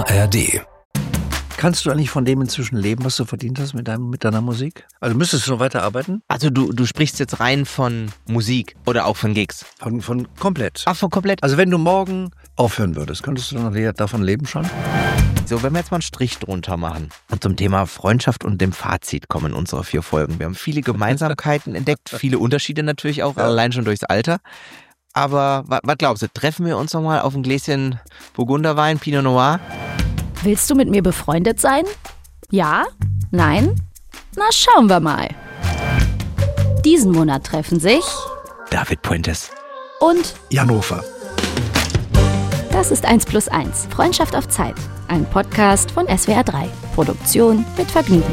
ARD. Kannst du eigentlich von dem inzwischen leben, was du verdient hast mit deiner Musik? Also müsstest du noch weiterarbeiten? Also du sprichst jetzt rein von Musik oder auch von Gigs? Von komplett. Ach, von komplett? Also wenn du morgen aufhören würdest, könntest du noch davon leben schon? So, wenn wir jetzt mal einen Strich drunter machen und zum Thema Freundschaft und dem Fazit kommen unserer 4 Folgen. Wir haben viele Gemeinsamkeiten entdeckt, viele Unterschiede natürlich auch, allein schon durchs Alter. Aber was glaubst du, treffen wir uns nochmal auf ein Gläschen Burgunderwein, Pinot Noir? Willst du mit mir befreundet sein? Ja? Nein? Na, schauen wir mal. Diesen Monat treffen sich David Puentes und Jan Hofer. Das ist 1+1, Freundschaft auf Zeit. Ein Podcast von SWR 3. Produktion mit Vergnügen.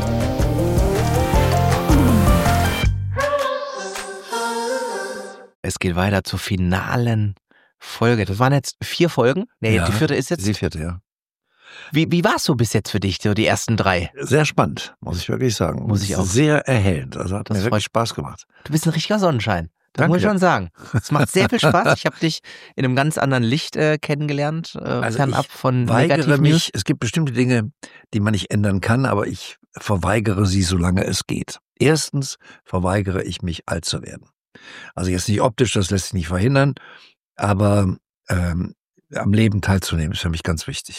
Es geht weiter zur finalen Folge. Das waren jetzt 4 Folgen. Nee, Ja, die 4. ist jetzt. Die 4., ja. Wie war es so bis jetzt für dich, so die ersten 3? Sehr spannend, muss ich wirklich sagen. Muss ich auch. Sehr erhellend. Also hat Das mir freut- wirklich Spaß gemacht. Du bist ein richtiger Sonnenschein. Das Danke. muss ich schon sagen. Es macht sehr viel Spaß. Ich habe dich in einem ganz anderen Licht kennengelernt, fernab von Weigere Negativ mich, News. es gibt bestimmte Dinge, die man nicht ändern kann, aber ich verweigere sie, solange es geht. Erstens verweigere ich mich, alt zu werden. Also jetzt nicht optisch, das lässt sich nicht verhindern, aber am Leben teilzunehmen ist für mich ganz wichtig.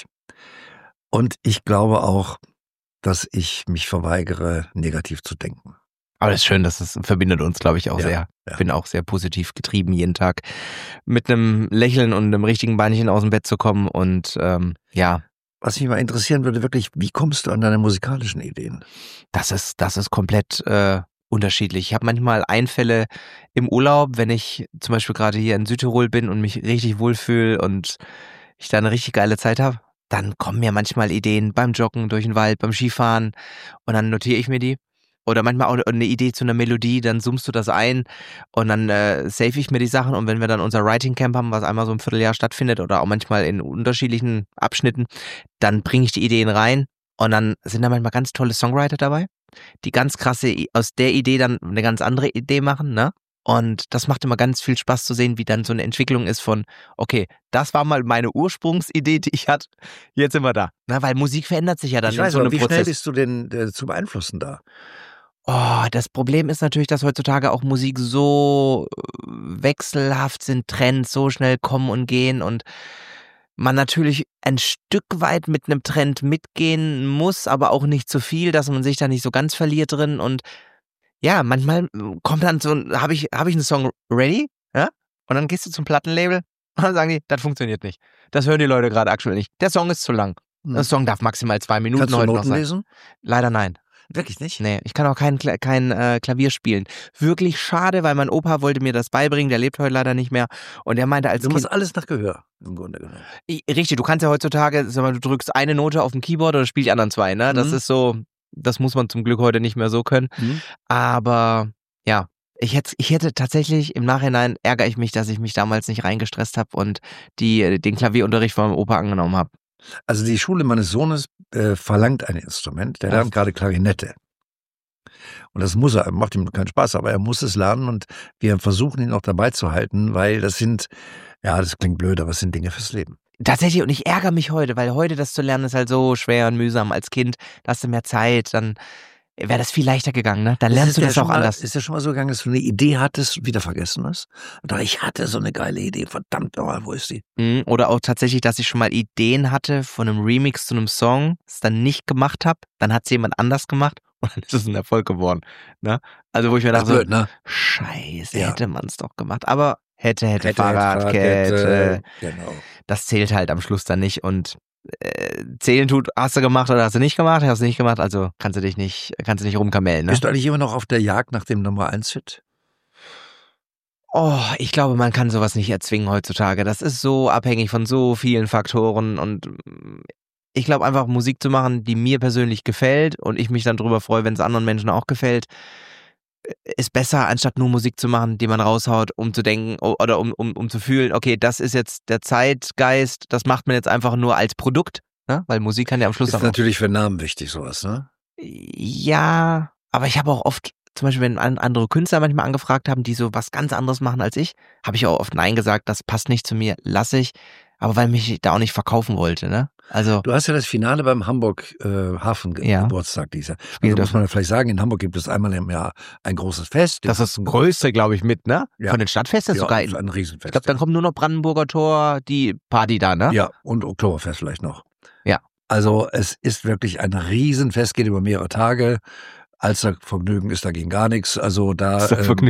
Und ich glaube auch, dass ich mich verweigere, negativ zu denken. Aber das ist schön, das verbindet uns, glaube ich, auch Ja, sehr. ja. Ich bin auch sehr positiv getrieben, jeden Tag mit einem Lächeln und einem richtigen Beinchen aus dem Bett zu kommen. Und ja, Was mich mal interessieren würde, wirklich, wie kommst du an deine musikalischen Ideen? das ist komplett unterschiedlich. Ich habe manchmal Einfälle im Urlaub, wenn ich zum Beispiel gerade hier in Südtirol bin und mich richtig wohlfühle und ich da eine richtig geile Zeit habe, dann kommen mir manchmal Ideen beim Joggen durch den Wald, beim Skifahren und dann notiere ich mir die. Oder manchmal auch eine Idee zu einer Melodie, dann zoomst du das ein und dann save ich mir die Sachen und wenn wir dann unser Writing Camp haben, was einmal so im Vierteljahr stattfindet oder auch manchmal in unterschiedlichen Abschnitten, dann bringe ich die Ideen rein und dann sind da manchmal ganz tolle Songwriter dabei, die ganz krasse aus der Idee dann eine ganz andere Idee machen, ne? Und das macht immer ganz viel Spaß zu sehen, wie dann so eine Entwicklung ist von, okay, das war mal meine Ursprungsidee, die ich hatte, jetzt sind wir da. Na, weil Musik verändert sich ja dann Ich in weiß, so aber einem wie schnell Prozess. bist du denn zu beeinflussen da? Oh, das Problem ist natürlich, dass heutzutage auch Musik so wechselhaft sind, Trends so schnell kommen und gehen und man natürlich ein Stück weit mit einem Trend mitgehen muss, aber auch nicht zu viel, dass man sich da nicht so ganz verliert drin und ja, manchmal kommt dann so, habe ich einen Song ready, ja? Und dann gehst du zum Plattenlabel und dann sagen die, das funktioniert nicht. Das hören die Leute gerade aktuell nicht. Der Song ist zu lang. Der Song darf maximal 2 Minuten Kannst du heute noch Noten sein. lesen? Leider nein. Wirklich nicht? Nee, ich kann auch kein Klavier spielen. Wirklich schade, weil mein Opa wollte mir das beibringen, der lebt heute leider nicht mehr. Und er meinte als Du Kind, musst alles nach Gehör, im Grunde genommen. richtig, du kannst ja heutzutage, sag mal, du drückst eine Note auf dem Keyboard oder spielst die anderen 2, ne? Das ist so, das muss man zum Glück heute nicht mehr so können. Aber ja, ich hätte tatsächlich, im Nachhinein ärgere ich mich, dass ich mich damals nicht reingestresst habe und den Klavierunterricht von meinem Opa angenommen habe. Also die Schule meines Sohnes verlangt ein Instrument. Der lernt gerade Klarinette. Und das muss er, macht ihm keinen Spaß, aber er muss es lernen und wir versuchen ihn auch dabei zu halten, weil das sind, ja, das klingt blöd, aber es sind Dinge fürs Leben. Tatsächlich, und ich ärgere mich heute, weil heute das zu lernen ist halt so schwer und mühsam als Kind. Da hast du mehr Zeit, dann wäre das viel leichter gegangen, ne? Dann lernst du das auch anders. Ist ja schon mal so gegangen, dass du eine Idee hattest, wieder vergessen hast? Oder ich hatte so eine geile Idee, verdammt nochmal, wo ist die? Oder auch tatsächlich, dass ich schon mal Ideen hatte von einem Remix zu einem Song, es dann nicht gemacht habe, dann hat es jemand anders gemacht und dann ist es ein Erfolg geworden. Ne? Also wo ich mir dachte, blöd, ne? Scheiße, Ja. hätte man es doch gemacht. Aber hätte, Fahrradkette, Genau. das zählt halt am Schluss dann nicht und zählen tut, hast du gemacht oder hast du nicht gemacht, also kannst du nicht rumkamellen. Ne? Bist du eigentlich immer noch auf der Jagd nach dem Nummer 1-Hit? Oh, ich glaube, man kann sowas nicht erzwingen heutzutage. Das ist so abhängig von so vielen Faktoren und ich glaube einfach Musik zu machen, die mir persönlich gefällt und ich mich dann drüber freue, wenn es anderen Menschen auch gefällt, ist besser, anstatt nur Musik zu machen, die man raushaut, um zu denken oder um zu fühlen, okay, das ist jetzt der Zeitgeist, das macht man jetzt einfach nur als Produkt, ne? Weil Musik kann ja am Schluss Ist auch... natürlich für Namen wichtig, sowas, ne? Ja, aber ich habe auch oft, zum Beispiel wenn andere Künstler manchmal angefragt haben, die so was ganz anderes machen als ich, habe ich auch oft Nein gesagt, das passt nicht zu mir, lasse ich. Aber weil mich da auch nicht verkaufen wollte, ne? Also. Du hast ja das Finale beim Hamburg Hafen-Geburtstag dieses Jahr. Also muss man ja vielleicht sagen, in Hamburg gibt es einmal im Jahr ein großes Fest. Das ist das größte, glaube ich, mit, ne? Ja. Von den Stadtfesten sogar. Ein Riesenfest. Ich glaube, dann kommt nur noch Brandenburger Tor, die Party da, ne? Ja, und Oktoberfest vielleicht noch. Ja. Also es ist wirklich ein Riesenfest, geht über mehrere Tage. Alstervergnügen ist dagegen gar nichts. Also da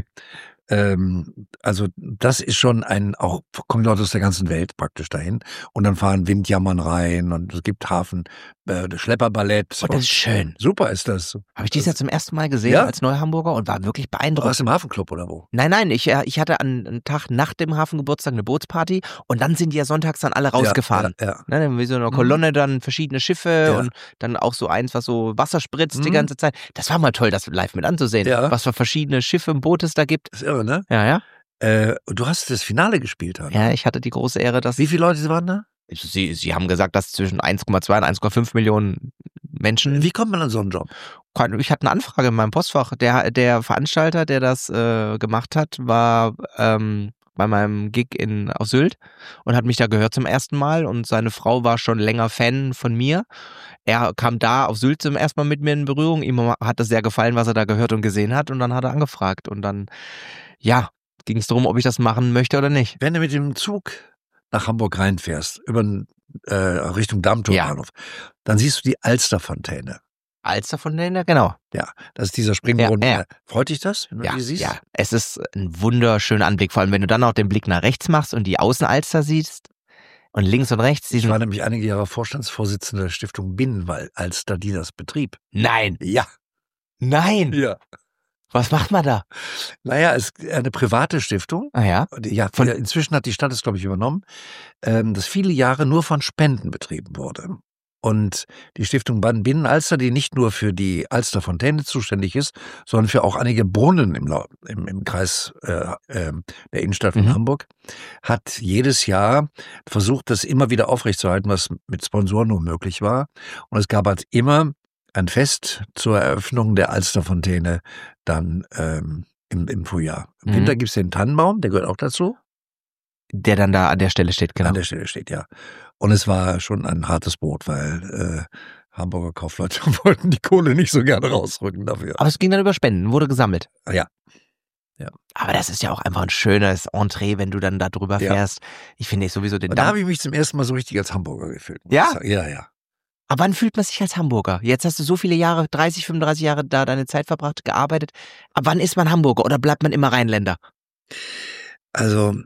also das ist schon auch kommen Leute aus der ganzen Welt praktisch dahin und dann fahren Windjammern rein und es gibt Schlepperballett. Und das ist schön. Super ist das. Habe ich dieses Jahr zum ersten Mal gesehen als Neuhamburger und war wirklich beeindruckend. Warst du im Hafenclub oder wo? Nein, ich hatte einen Tag nach dem Hafengeburtstag eine Bootsparty und dann sind die ja sonntags dann alle rausgefahren. Ja. Ne, dann wie so eine Kolonne, dann verschiedene Schiffe und dann auch so eins, was so Wasser spritzt die ganze Zeit. Das war mal toll, das live mit anzusehen, was für verschiedene Schiffe und Boote es da gibt. Das ist irre, ne? Ja. Du hast das Finale gespielt, oder? Ja, ich hatte die große Ehre, dass... Wie viele Leute waren da? Sie haben gesagt, dass zwischen 1,2 und 1,5 Millionen Menschen... Wie kommt man an so einen Job? Ich hatte eine Anfrage in meinem Postfach. Der Veranstalter, der das gemacht hat, war bei meinem Gig auf Sylt und hat mich da gehört zum ersten Mal und seine Frau war schon länger Fan von mir. Er kam da auf Sylt zum ersten Mal mit mir in Berührung. Ihm hat das sehr gefallen, was er da gehört und gesehen hat und dann hat er angefragt und dann, ging es darum, ob ich das machen möchte oder nicht. Wenn du mit dem Zug nach Hamburg reinfährst, Richtung Dammtorbahnhof, dann siehst du die Alsterfontäne. Alsterfontäne, genau. Ja, das ist dieser Springbrunnen. Ja. Freut dich das, wenn du die siehst? Ja, es ist ein wunderschöner Anblick, vor allem wenn du dann auch den Blick nach rechts machst und die Außenalster siehst und links und rechts. Ich war nämlich einige Jahre Vorstandsvorsitzender der Stiftung Binnenalster, die das betrieb. Nein. Ja. Nein. Ja. Was macht man da? Naja, es ist eine private Stiftung. Ah ja? Ja, inzwischen hat die Stadt es, glaube ich, übernommen, das viele Jahre nur von Spenden betrieben wurde. Und die Stiftung Binnenalster, die nicht nur für die Alsterfontäne zuständig ist, sondern für auch einige Brunnen im Kreis der Innenstadt von Hamburg, hat jedes Jahr versucht, das immer wieder aufrechtzuerhalten, was mit Sponsoren nur möglich war. Und es gab halt immer ein Fest zur Eröffnung der Alsterfontäne dann im Frühjahr. Im Winter gibt es den Tannenbaum, der gehört auch dazu. Der dann da an der Stelle steht, genau. An der Stelle steht, ja. Und es war schon ein hartes Brot, weil Hamburger Kaufleute wollten die Kohle nicht so gerne rausrücken dafür. Aber es ging dann über Spenden, wurde gesammelt. Ja. Aber das ist ja auch einfach ein schönes Entree, wenn du dann da drüber fährst. Ich finde sowieso den Und da habe ich mich zum ersten Mal so richtig als Hamburger gefühlt. Ja? Ja. Aber wann fühlt man sich als Hamburger? Jetzt hast du so viele Jahre, 30, 35 Jahre da deine Zeit verbracht, gearbeitet. Ab wann ist man Hamburger oder bleibt man immer Rheinländer? Also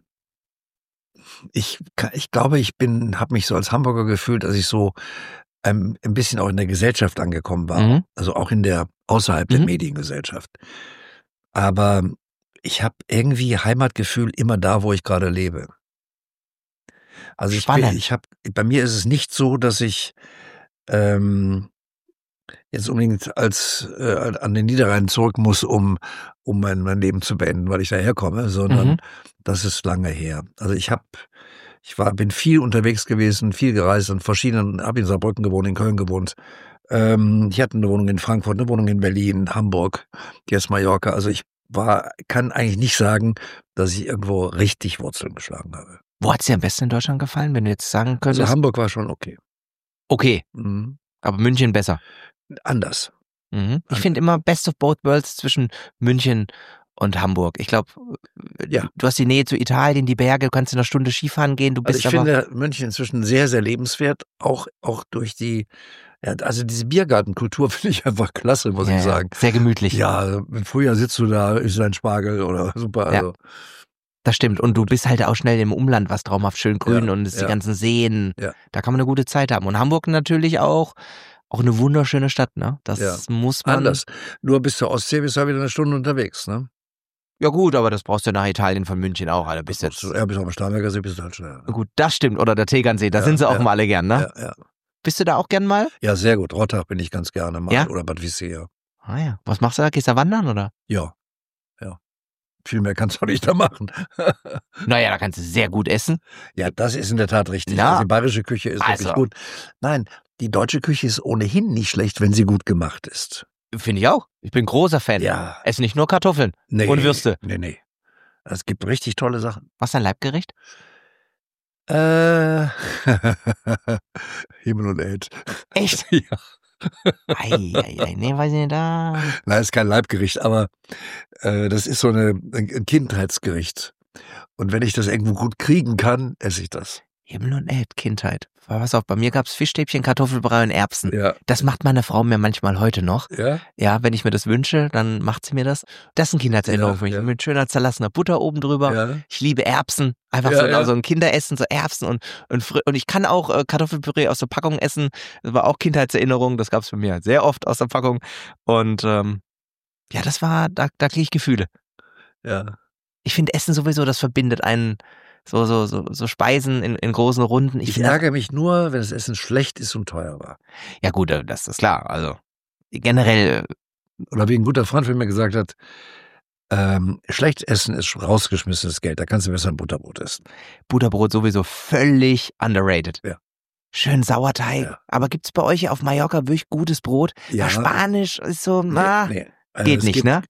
ich glaube, habe mich so als Hamburger gefühlt, als ich so ein bisschen auch in der Gesellschaft angekommen war. Also auch außerhalb der Mediengesellschaft. Aber ich habe irgendwie Heimatgefühl immer da, wo ich gerade lebe. Also bei mir ist es nicht so, dass ich jetzt unbedingt an den Niederrhein zurück muss, um mein Leben zu beenden, weil ich daherkomme, sondern das ist lange her. Also bin viel unterwegs gewesen, viel gereist, habe in Saarbrücken gewohnt, in Köln gewohnt. Ich hatte eine Wohnung in Frankfurt, eine Wohnung in Berlin, Hamburg, jetzt Mallorca. Also kann eigentlich nicht sagen, dass ich irgendwo richtig Wurzeln geschlagen habe. Wo hat es dir am besten in Deutschland gefallen, wenn du jetzt sagen könntest? Also Hamburg war schon okay. Okay, aber München besser. Anders. Ich finde immer Best of Both Worlds zwischen München und Hamburg. Ich glaube, du hast die Nähe zu Italien, die Berge, du kannst in einer Stunde Skifahren gehen. Ich finde München inzwischen sehr, sehr lebenswert, auch durch also diese Biergartenkultur finde ich einfach klasse, muss ich sagen. Sehr gemütlich. Ja, im Frühjahr sitzt du da, isst ein Spargel oder super. Also. Ja. Das stimmt. Und du bist halt auch schnell im Umland, was traumhaft schön grün und es die ganzen Seen. Ja. Da kann man eine gute Zeit haben. Und Hamburg natürlich auch eine wunderschöne Stadt, ne? Das muss man. Anders. Nur bis zur Ostsee bist du wieder eine Stunde unterwegs, ne? Ja gut, aber das brauchst du nach Italien von München auch. Also bis auf dem Starnberger See bist du halt schnell. Ne? Gut, das stimmt. Oder der Tegernsee, da sind sie auch mal alle gern, ne? Ja. Bist du da auch gern mal? Ja, sehr gut. Rottach bin ich ganz gerne mal. Ja? Oder Bad Wiessee, Ah ja. Was machst du da? Gehst du da wandern, oder? Ja. Viel mehr kannst du nicht da machen. Naja, da kannst du sehr gut essen. Ja, das ist in der Tat richtig. Na? Also die bayerische Küche ist wirklich gut. Nein, die deutsche Küche ist ohnehin nicht schlecht, wenn sie gut gemacht ist. Finde ich auch. Ich bin großer Fan. Ja. Ess nicht nur Kartoffeln und Würste. Nee. Es gibt richtig tolle Sachen. Was ist dein Leibgericht? Himmel und Erd. Echt? Ja. Nee, weiß ich nicht, da. Nein, ist kein Leibgericht, aber das ist so ein Kindheitsgericht. Und wenn ich das irgendwo gut kriegen kann, esse ich das. Himmel und Erd, Kindheit. Pass auf, bei mir gab's Fischstäbchen, Kartoffelbrei und Erbsen. Ja. Das macht meine Frau mir manchmal heute noch. Ja? Ja, wenn ich mir das wünsche, dann macht sie mir das. Das ist eine Kindheitserinnerung für mich. Ja. Mit schöner zerlassener Butter oben drüber. Ja. Ich liebe Erbsen. Einfach so ein Kinderessen, so Erbsen und ich kann auch Kartoffelpüree aus der Packung essen. Das war auch Kindheitserinnerung. Das gab's bei mir sehr oft aus der Packung. Und ja, das war, da kriege ich Gefühle. Ja. Ich finde Essen sowieso, das verbindet einen so Speisen in großen Runden. Ich ärgere mich nur, wenn das Essen schlecht ist und teuer war. Ja gut, das ist klar. Also generell. Oder wie ein guter Freund von mir gesagt hat, schlecht essen ist rausgeschmissenes Geld. Da kannst du besser ein Butterbrot essen. Butterbrot sowieso völlig underrated. Ja. Schön Sauerteig. Ja. Aber gibt's bei euch auf Mallorca wirklich gutes Brot? Ja. Spanisch ist so, Nee. Geht nicht, ne?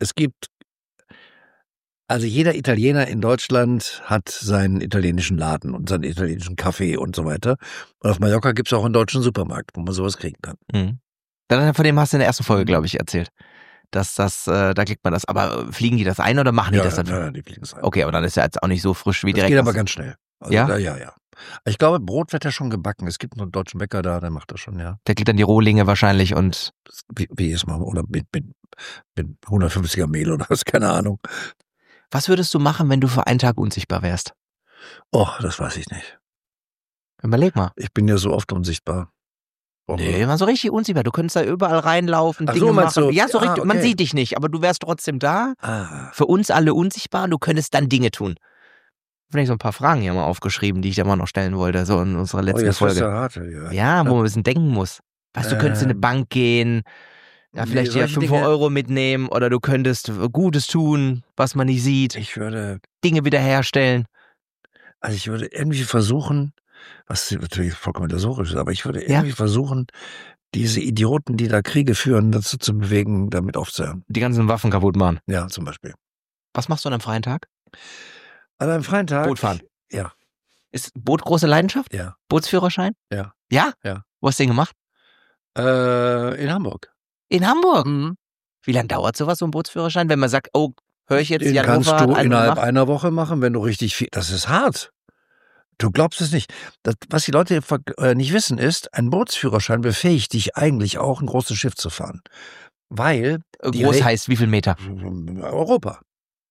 Also jeder Italiener in Deutschland hat seinen italienischen Laden und seinen italienischen Kaffee und so weiter. Und auf Mallorca gibt's auch einen deutschen Supermarkt, wo man sowas kriegen kann. Mhm. Von dem hast du in der ersten Folge, glaube ich, erzählt. Dass da kriegt man das. Aber fliegen die das ein oder machen die das dann? Ja, die fliegen es ein. Okay, aber dann ist ja jetzt auch nicht so frisch wie das direkt. Geht aber ganz schnell. Also ja? Ja. Ich glaube, Brot wird ja schon gebacken. Es gibt einen deutschen Bäcker da, der macht das schon, ja. Der kriegt dann die Rohlinge wahrscheinlich und. Wie ist man? Oder mit 150er Mehl oder was, keine Ahnung. Was würdest du machen, wenn du für einen Tag unsichtbar wärst? Oh, das weiß ich nicht. Überleg mal. Ich bin ja so oft unsichtbar. Nee, mal so richtig unsichtbar. Du könntest da überall reinlaufen, Ach Dinge so, machen. du? Ja, so richtig. Okay. Man sieht dich nicht, aber du wärst trotzdem da. Ah. Für uns alle unsichtbar und du könntest dann Dinge tun. Vielleicht so ein paar Fragen hier mal aufgeschrieben, die ich da mal noch stellen wollte, so in unserer letzten Folge. Hart, ja, wo man ein bisschen denken muss. Weißt du, könntest in eine Bank gehen, ja, vielleicht dir 5 Euro mitnehmen oder du könntest Gutes tun, was man nicht sieht. Ich würde Dinge wiederherstellen. Also ich würde irgendwie versuchen, was natürlich vollkommen illusorisch ist, aber ich würde irgendwie versuchen, diese Idioten, die da Kriege führen, dazu zu bewegen, damit aufzuhören. Die ganzen Waffen kaputt machen. Ja, zum Beispiel. Was machst du an einem freien Tag? An einem freien Tag? Boot fahren. Ja. Ist Boot große Leidenschaft? Ja. Bootsführerschein? Ja. Ja? Ja. Wo hast du den gemacht? In Hamburg. In Hamburg? Mhm. Wie lange dauert sowas, so ein Bootsführerschein, wenn man sagt, oh, höre ich jetzt Den Jan kannst Hofer du an innerhalb macht? einer Woche machen, wenn du richtig viel. Das ist hart. Du glaubst es nicht. Was die Leute nicht wissen ist, ein Bootsführerschein befähigt dich eigentlich auch, ein großes Schiff zu fahren. Weil. Groß heißt wie viel Meter? Europa.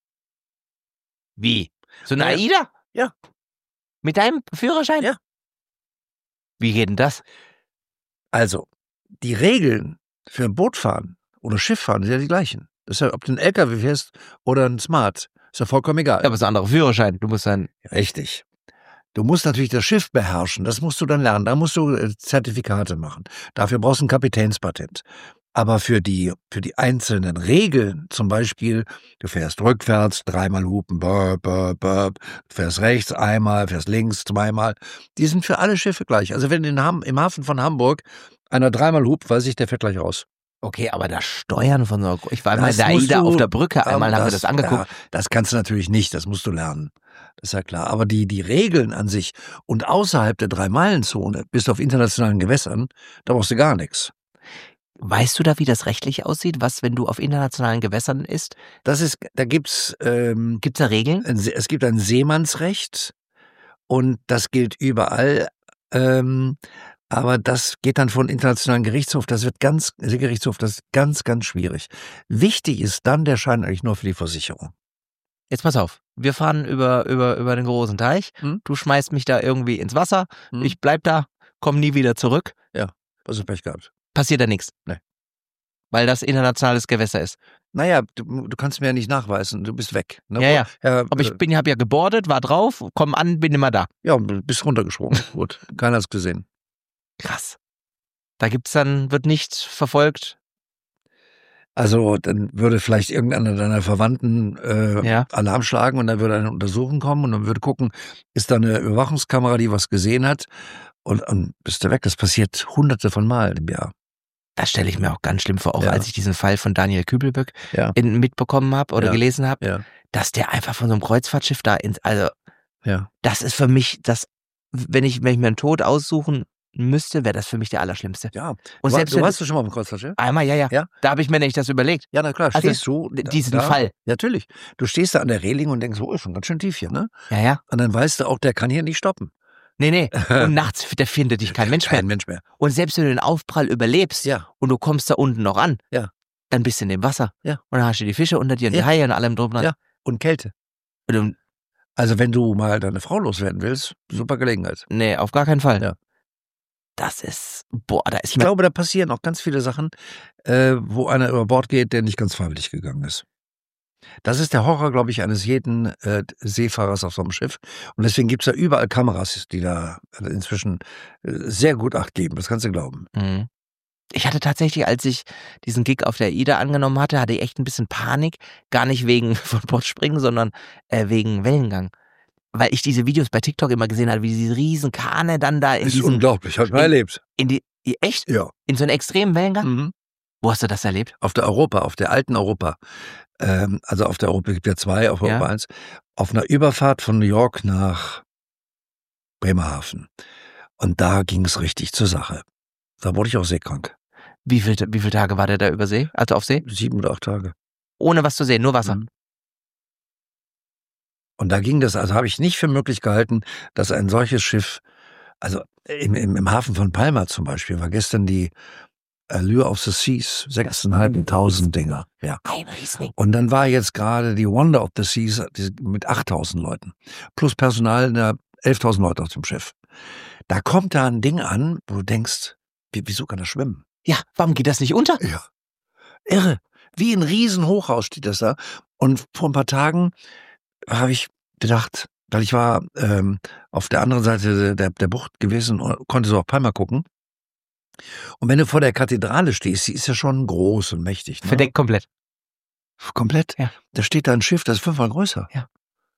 Wie? So eine Ja. AIDA? Ja. Mit deinem Führerschein? Ja. Wie geht denn das? Also, die Regeln für ein Bootfahren oder Schifffahren sind ja die gleichen. Das ist ja, ob du einen LKW fährst oder ein Smart, ist ja vollkommen egal. Ja, aber es ist ein anderer Führerschein. Du musst dann. Richtig. Du musst natürlich das Schiff beherrschen. Das musst du dann lernen. Da musst du Zertifikate machen. Dafür brauchst du ein Kapitänspatent. Aber für die einzelnen Regeln, zum Beispiel, du fährst rückwärts, 3-mal hupen, burp, burp, burp, du fährst rechts einmal, fährst links 2-mal, die sind für alle Schiffe gleich. Also wenn im Hafen von Hamburg einer 3-mal hupt, weiß ich, der fährt gleich raus. Okay, aber das Steuern von so einer. Ich war mal Das in der musst AIDA du- auf der Brücke. Einmal haben wir das angeguckt. Ja, das kannst du natürlich nicht, das musst du lernen. Das ist ja klar. Aber die Regeln an sich und außerhalb der 3-Meilen-Zone, bis auf internationalen Gewässern, da brauchst du gar nichts. Weißt du da, wie das rechtlich aussieht? Was, wenn du auf internationalen Gewässern ist? Da gibt's Gibt's da Regeln? es gibt ein Seemannsrecht und das gilt überall. Aber das geht dann von internationalen Gerichtshof. Das ist ganz, ganz schwierig. Wichtig ist dann der Schein eigentlich nur für die Versicherung. Jetzt pass auf. Wir fahren über den großen Teich. Hm? Du schmeißt mich da irgendwie ins Wasser. Hm? Ich bleib da, komm nie wieder zurück. Was ist Pech gehabt? Passiert da nichts. Nee. Weil das internationales Gewässer ist. Naja, du kannst mir ja nicht nachweisen, du bist weg. Ne? Ja. Ja, Aber ich hab ja gebordet, war drauf, komm an, bin immer da. ja, und bist runtergesprungen. Gut, keiner hat's gesehen. Krass. Da wird nicht verfolgt. Also dann würde vielleicht irgendeiner deiner Verwandten Ja. Alarm schlagen und dann würde eine Untersuchung kommen und dann würde gucken, ist da eine Überwachungskamera, die was gesehen hat und bist du weg. Das passiert hunderte von Mal im Jahr. Das stelle ich mir auch ganz schlimm vor, auch Ja. als ich diesen Fall von Daniel Kübelböck Ja. mitbekommen habe oder Ja. gelesen habe, Ja. dass der einfach von so einem Kreuzfahrtschiff da Ja. das ist für mich das wenn ich mir einen Tod aussuchen müsste, wäre das für mich der Allerschlimmste. Ja. Und selbst du warst du schon mal auf dem Kreuzfahrtschiff? einmal, ja. Da habe ich mir nämlich das überlegt. Ja, na klar, Also, stehst du. diesen Fall. Natürlich. Du stehst da an der Reling und denkst, ist schon ganz schön tief hier, ne? Ja. Und dann weißt du auch, der kann hier nicht stoppen. Nee. Und nachts, da findet dich kein Mensch mehr. Und selbst wenn du den Aufprall überlebst und du kommst da unten noch an, dann bist du in dem Wasser. Ja. Und dann hast du die Fische unter dir und die Haie und allem drum dran. Ja. Und Kälte. Also wenn du mal deine Frau loswerden willst, super Gelegenheit. Nee, auf gar keinen Fall. Ja. Das ist, ich glaube, da passieren auch ganz viele Sachen, wo einer über Bord geht, der nicht ganz freiwillig gegangen ist. Das ist der Horror, glaube ich, eines jeden Seefahrers auf so einem Schiff. Und deswegen gibt es da überall Kameras, die da inzwischen sehr gut Acht geben. Das kannst du glauben. Mhm. Ich hatte tatsächlich, als ich diesen Gig auf der AIDA angenommen hatte ich echt ein bisschen Panik. Gar nicht wegen von Bord springen, sondern wegen Wellengang. Weil ich diese Videos bei TikTok immer gesehen habe, wie diese riesen Kahne dann da in das ist diesen... unglaublich, hab ich mal erlebt. Echt? Ja. In so einem extremen Wellengang? Mhm. Wo hast du das erlebt? Auf der alten Europa. Also auf der Europa gibt es ja 2, auf Europa 1. Auf einer Überfahrt von New York nach Bremerhaven. Und da ging es richtig zur Sache. Da wurde ich auch seekrank. Wie viele Tage war der da über See? Also auf See? 7 oder 8 Tage. Ohne was zu sehen, nur Wasser? Mhm. Und da ging das, also habe ich nicht für möglich gehalten, dass ein solches Schiff, also im Hafen von Palma zum Beispiel, war gestern die Allure of the Seas, 6.500 Dinger. Ja. Ein Riesling. Und dann war jetzt gerade die Wonder of the Seas mit 8.000 Leuten. Plus Personal, 11.000 Leute auf dem Schiff. Da kommt da ein Ding an, wo du denkst, wieso kann das schwimmen? Ja, warum geht das nicht unter? Ja. Irre. Wie ein Riesenhochhaus steht das da. Und vor ein paar Tagen habe ich gedacht, weil ich war auf der anderen Seite der Bucht gewesen und konnte so auf Palma gucken. Und wenn du vor der Kathedrale stehst, die ist ja schon groß und mächtig. Ne? Verdeckt komplett. Komplett? Ja. Da steht da ein Schiff, das ist 5-mal größer. Ja.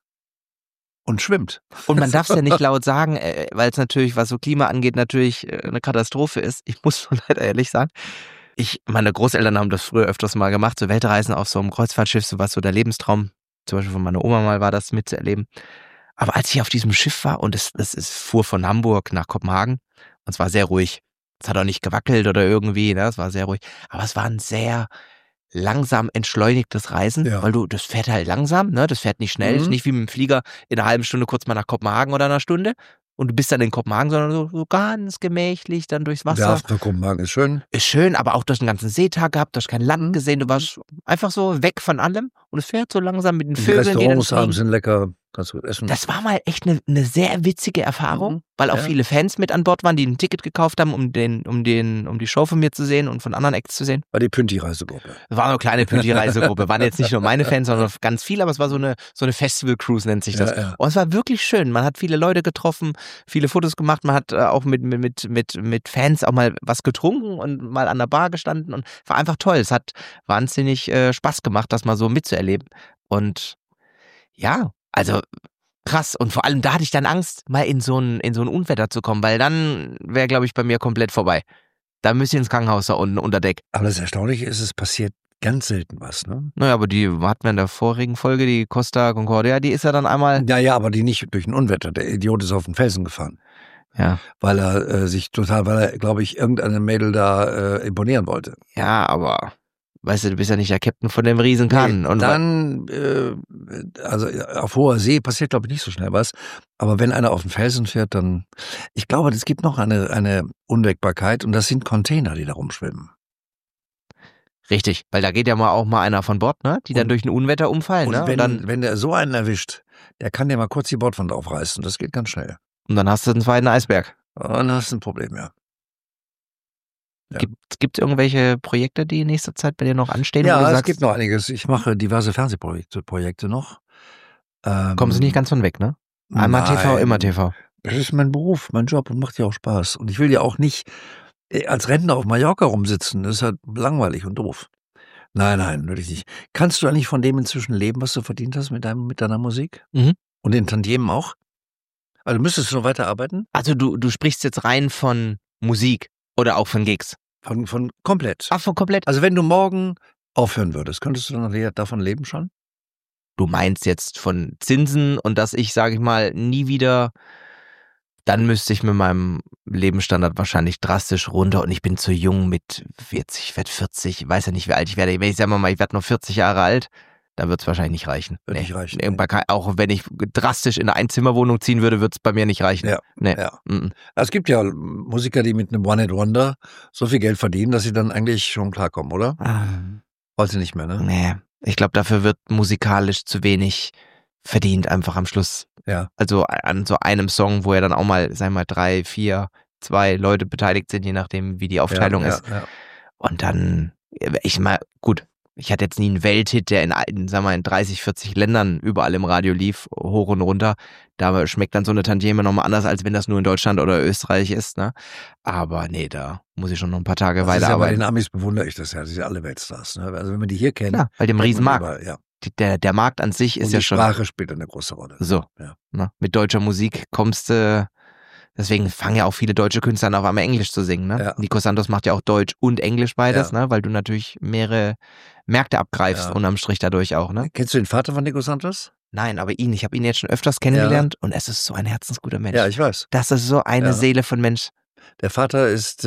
Und schwimmt. Und man darf es ja nicht laut sagen, weil es natürlich, was so Klima angeht, natürlich eine Katastrophe ist. Ich muss so leider ehrlich sagen, meine Großeltern haben das früher öfters mal gemacht, so Weltreisen auf so einem Kreuzfahrtschiff, so was so der Lebenstraum, zum Beispiel von meiner Oma mal war das mitzuerleben. Aber als ich auf diesem Schiff war und es fuhr von Hamburg nach Kopenhagen und es war sehr ruhig. Es hat auch nicht gewackelt oder irgendwie, ne? Es war sehr ruhig. Aber es war ein sehr langsam entschleunigtes Reisen, weil das fährt halt langsam, ne? Das fährt nicht schnell, nicht wie mit dem Flieger in einer halben Stunde kurz mal nach Kopenhagen oder einer Stunde und du bist dann in Kopenhagen, sondern so ganz gemächlich dann durchs Wasser. Der Hafen Kopenhagen ist schön. Ist schön, aber auch durch den ganzen Seetag gehabt, du hast kein Land gesehen, du warst einfach so weg von allem und es fährt so langsam mit den Vögeln. Die Restaurants abends sind lecker, kannst du gut essen. Das war mal echt eine sehr witzige Erfahrung, weil auch viele Fans mit an Bord waren, die ein Ticket gekauft haben, um die Show von mir zu sehen und von anderen Acts zu sehen. War die Pünti-Reisegruppe. War eine kleine Pünti-Reisegruppe. Waren jetzt nicht nur meine Fans, sondern ganz viele, aber es war so eine Festival-Cruise, nennt sich das. Ja. Und es war wirklich schön. Man hat viele Leute getroffen, viele Fotos gemacht, man hat auch mit Fans auch mal was getrunken und mal an der Bar gestanden und war einfach toll. Es hat wahnsinnig Spaß gemacht, das mal so mitzuerleben. Und ja, also krass. Und vor allem da hatte ich dann Angst, mal in so ein Unwetter zu kommen, weil dann wäre, glaube ich, bei mir komplett vorbei. Da müsste ich ins Krankenhaus da unten unter Deck. Aber das Erstaunliche ist, es passiert ganz selten was, ne? Naja, aber die hatten wir in der vorigen Folge, die Costa Concordia, die ist ja dann einmal... Ja, aber die nicht durch ein Unwetter. Der Idiot ist auf den Felsen gefahren. Ja. Weil er, glaube ich, irgendeine Mädel da imponieren wollte. Ja, aber... Weißt du bist ja nicht der Captain von dem Riesenkahn. Nee, und dann, also auf hoher See passiert, glaube ich, nicht so schnell was. Aber wenn einer auf den Felsen fährt, dann, ich glaube, es gibt noch eine Unwägbarkeit und das sind Container, die da rumschwimmen. Richtig, weil da geht ja auch mal einer von Bord, ne? Die dann durch ein Unwetter umfallen, und ne? Wenn der so einen erwischt, der kann dir mal kurz die Bordwand draufreißen. Das geht ganz schnell. Und dann hast du einen zweiten Eisberg. Und dann hast du ein Problem, ja. Ja. Gibt es irgendwelche Projekte, die in nächster Zeit bei dir noch anstehen? Ja, es gibt noch einiges. Ich mache diverse Fernsehprojekte noch. Kommen Sie nicht ganz von weg, ne? Einmal nein, TV, immer TV. Das ist mein Beruf, mein Job und macht ja auch Spaß. Und ich will ja auch nicht als Rentner auf Mallorca rumsitzen. Das ist halt langweilig und doof. Nein, wirklich nicht. Kannst du eigentlich von dem inzwischen leben, was du verdient hast mit deiner Musik? Mhm. Und den Tantiemen auch? Also müsstest du noch weiterarbeiten? Also du sprichst jetzt rein von Musik oder auch von Gigs? Von komplett. Ach, von komplett. Also wenn du morgen aufhören würdest, könntest du dann davon leben schon? Du meinst jetzt von Zinsen und dass ich, sage ich mal, nie wieder Dann müsste ich mit meinem Lebensstandard wahrscheinlich drastisch runter und ich bin zu jung mit 40, ich werde 40, ich weiß ja nicht, wie alt ich werde. Wenn ich sage mal, ich werde noch 40 Jahre alt, dann wird es wahrscheinlich nicht reichen. Wird nicht reichen. Auch wenn ich drastisch in eine Einzimmerwohnung ziehen würde, wird es bei mir nicht reichen. Ja. Nee. Ja. Es gibt ja Musiker, die mit einem One-Hit-Wonder so viel Geld verdienen, dass sie dann eigentlich schon klarkommen, oder? Heute nicht mehr, ne? Nee, ich glaube, dafür wird musikalisch zu wenig verdient einfach am Schluss. Ja. Also an so einem Song, wo ja dann auch mal, sagen wir mal, 3, 4, 2 Leute beteiligt sind, je nachdem, wie die Aufteilung ist. Ja. Und dann, ich hatte jetzt nie einen Welthit, der in 30, 40 Ländern überall im Radio lief, hoch und runter. Da schmeckt dann so eine Tantieme nochmal anders, als wenn das nur in Deutschland oder Österreich ist, ne? Aber nee, da muss ich schon noch ein paar Tage weiterarbeiten. Bei den Amis bewundere ich das ja, die sind alle Weltstars, ne? Also wenn man die hier kennt. Ja, weil die einen riesen Markt. Ja. Der Markt an sich ist und ja die schon. Sprache spielt eine große Rolle. So. Ja. Ne? Mit deutscher Musik kommst du. Deswegen fangen ja auch viele deutsche Künstler an, auf einmal Englisch zu singen. Ne? Ja. Nico Santos macht ja auch Deutsch und Englisch beides, ne? Weil du natürlich mehrere Märkte abgreifst, unterm Strich dadurch auch. Ne? Kennst du den Vater von Nico Santos? Nein, aber ich habe ihn jetzt schon öfters kennengelernt und es ist so ein herzensguter Mensch. Ja, ich weiß. Das ist so eine Seele von Mensch. Der Vater ist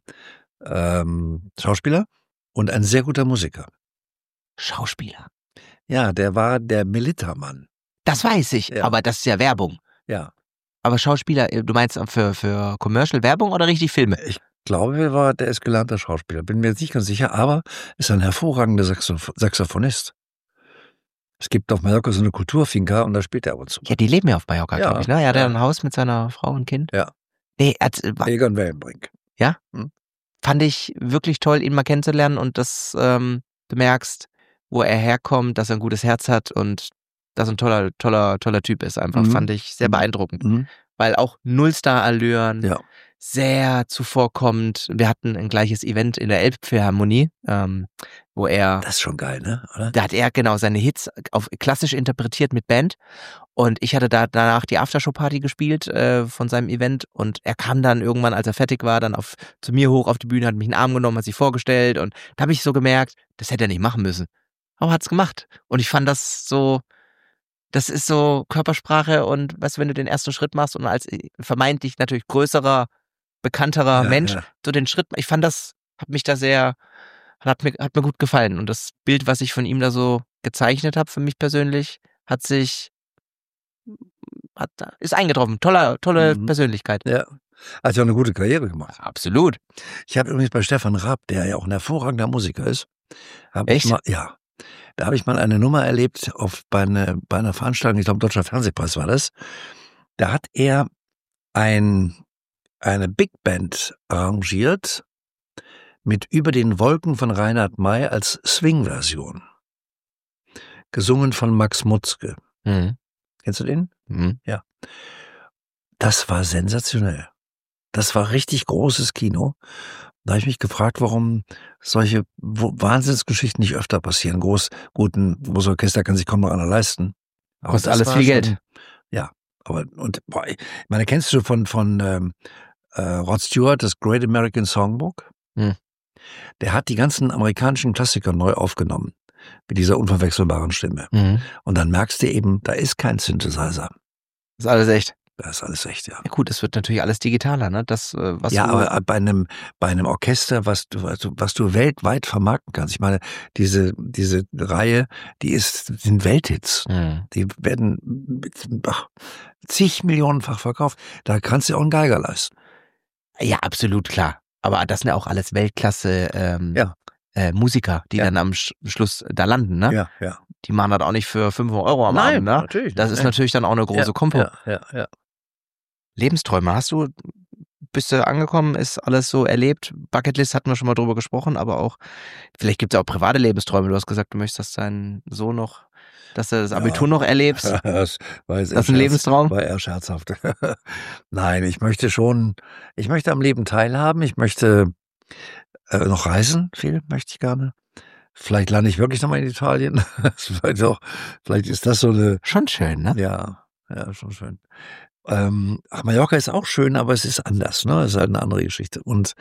Schauspieler und ein sehr guter Musiker. Schauspieler? Ja, der war der Militermann. Das weiß ich, aber das ist ja Werbung. Ja. Aber Schauspieler, du meinst für Commercial-Werbung oder richtig Filme? Ich glaube, der ist gelernter Schauspieler. Bin mir jetzt nicht ganz sicher, aber ist ein hervorragender Saxophonist. Es gibt auf Mallorca so eine Kulturfinca und da spielt er ab und zu. Ja, die leben ja auf Mallorca, glaube ich. Ne? Ja, der hat ein Haus mit seiner Frau und Kind. Ja. Nee, Egon Wellenbrink. Ja? Fand ich wirklich toll, ihn mal kennenzulernen und das, du merkst, wo er herkommt, dass er ein gutes Herz hat und dass er ein toller Typ ist einfach. Fand ich sehr beeindruckend. Weil auch Nullstar-Allüren, sehr zuvorkommend. Wir hatten ein gleiches Event in der Elbphilharmonie, wo er... Das ist schon geil, ne? Oder? Da hat er genau seine Hits auf klassisch interpretiert mit Band und ich hatte da danach die Aftershow-Party gespielt von seinem Event und er kam dann irgendwann, als er fertig war, dann zu mir hoch auf die Bühne, hat mich in den Arm genommen, hat sich vorgestellt und da habe ich so gemerkt, das hätte er nicht machen müssen. Aber hat's gemacht. Und ich fand das so, das ist so Körpersprache und weißt du, wenn du den ersten Schritt machst und als vermeintlich natürlich größerer, bekannterer Mensch so den Schritt, ich fand das, hat mir gut gefallen und das Bild, was ich von ihm da so gezeichnet habe für mich persönlich, ist eingetroffen. Tolle Persönlichkeit. Ja, hat ja auch eine gute Karriere gemacht. Absolut. Ich habe übrigens bei Stefan Raab, der ja auch ein hervorragender Musiker ist, da habe ich mal eine Nummer erlebt bei einer Veranstaltung, ich glaube Deutscher Fernsehpreis war das. Da hat er eine Big Band arrangiert mit Über den Wolken von Reinhard May als Swing-Version. Gesungen von Max Mutzke. Kennst du den? Ja. Das war sensationell. Das war richtig großes Kino. Da habe ich mich gefragt, warum solche Wahnsinnsgeschichten nicht öfter passieren. Großes Orchester kann sich kaum noch einer leisten. Aber kostet alles viel Geld. Ja, ich meine, kennst du von Rod Stewart das Great American Songbook? Der hat die ganzen amerikanischen Klassiker neu aufgenommen mit dieser unverwechselbaren Stimme. Und dann merkst du eben, da ist kein Synthesizer. Das ist alles echt. Das ist alles echt, ja. Ja gut, es wird natürlich alles digitaler, ne? Aber bei einem Orchester, was du weltweit vermarkten kannst. Ich meine, diese Reihe, sind Welthits. Die werden zig Millionenfach verkauft. Da kannst du auch einen Geiger leisten. Ja, absolut, klar. Aber das sind ja auch alles Weltklasse Musiker, die dann am Schluss da landen, ne? Ja. Die machen das auch nicht für 500 Euro am Abend, ne? Natürlich. Das ist natürlich dann auch eine große Kompo. Ja. Lebensträume, bist du angekommen, ist alles so erlebt? Bucketlist hatten wir schon mal drüber gesprochen, aber auch, vielleicht gibt es auch private Lebensträume. Du hast gesagt, du möchtest, dass dein Sohn noch, dass er das Abitur noch erlebt. Das ist ein Lebenstraum? War eher scherzhaft. Nein, ich möchte am Leben teilhaben. Ich möchte noch reisen, viel möchte ich gerne. Vielleicht lande ich wirklich nochmal in Italien. Vielleicht ist das so eine... Schon schön, ne? Ja, schon schön. Mallorca ist auch schön, aber es ist anders, ne? Es ist halt eine andere Geschichte. Und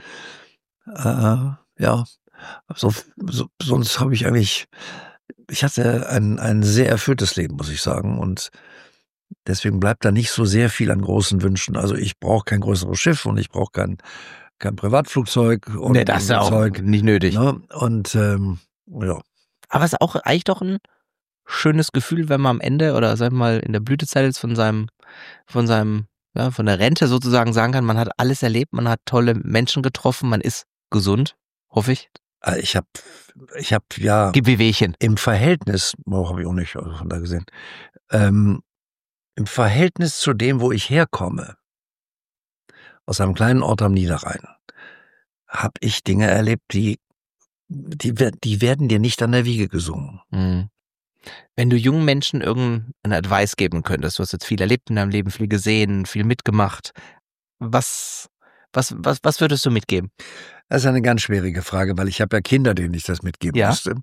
sonst habe ich hatte ein sehr erfülltes Leben, muss ich sagen. Und Deswegen bleibt da nicht so sehr viel an großen Wünschen. Also ich brauche kein größeres Schiff und ich brauche kein Privatflugzeug. Und Nee, das ist ja auch Zeug, nicht nötig. ne? Und ja. Aber es ist auch eigentlich doch ein schönes Gefühl, wenn man am Ende oder sagen wir mal in der Blütezeit ist von der Rente sozusagen sagen kann, man hat alles erlebt, man hat tolle Menschen getroffen, man ist gesund, hoffe ich. Ich hab ja Gib Wehwehchen. im Verhältnis, habe ich auch nicht von da gesehen, im Verhältnis zu dem, wo ich herkomme, aus einem kleinen Ort am Niederrhein, habe ich Dinge erlebt, die werden dir nicht an der Wiege gesungen. Mhm. Wenn du jungen Menschen irgendeinen Advice geben könntest, du hast jetzt viel erlebt in deinem Leben, viel gesehen, viel mitgemacht, was würdest du mitgeben? Das ist eine ganz schwierige Frage, weil ich habe ja Kinder, denen ich das mitgeben musste.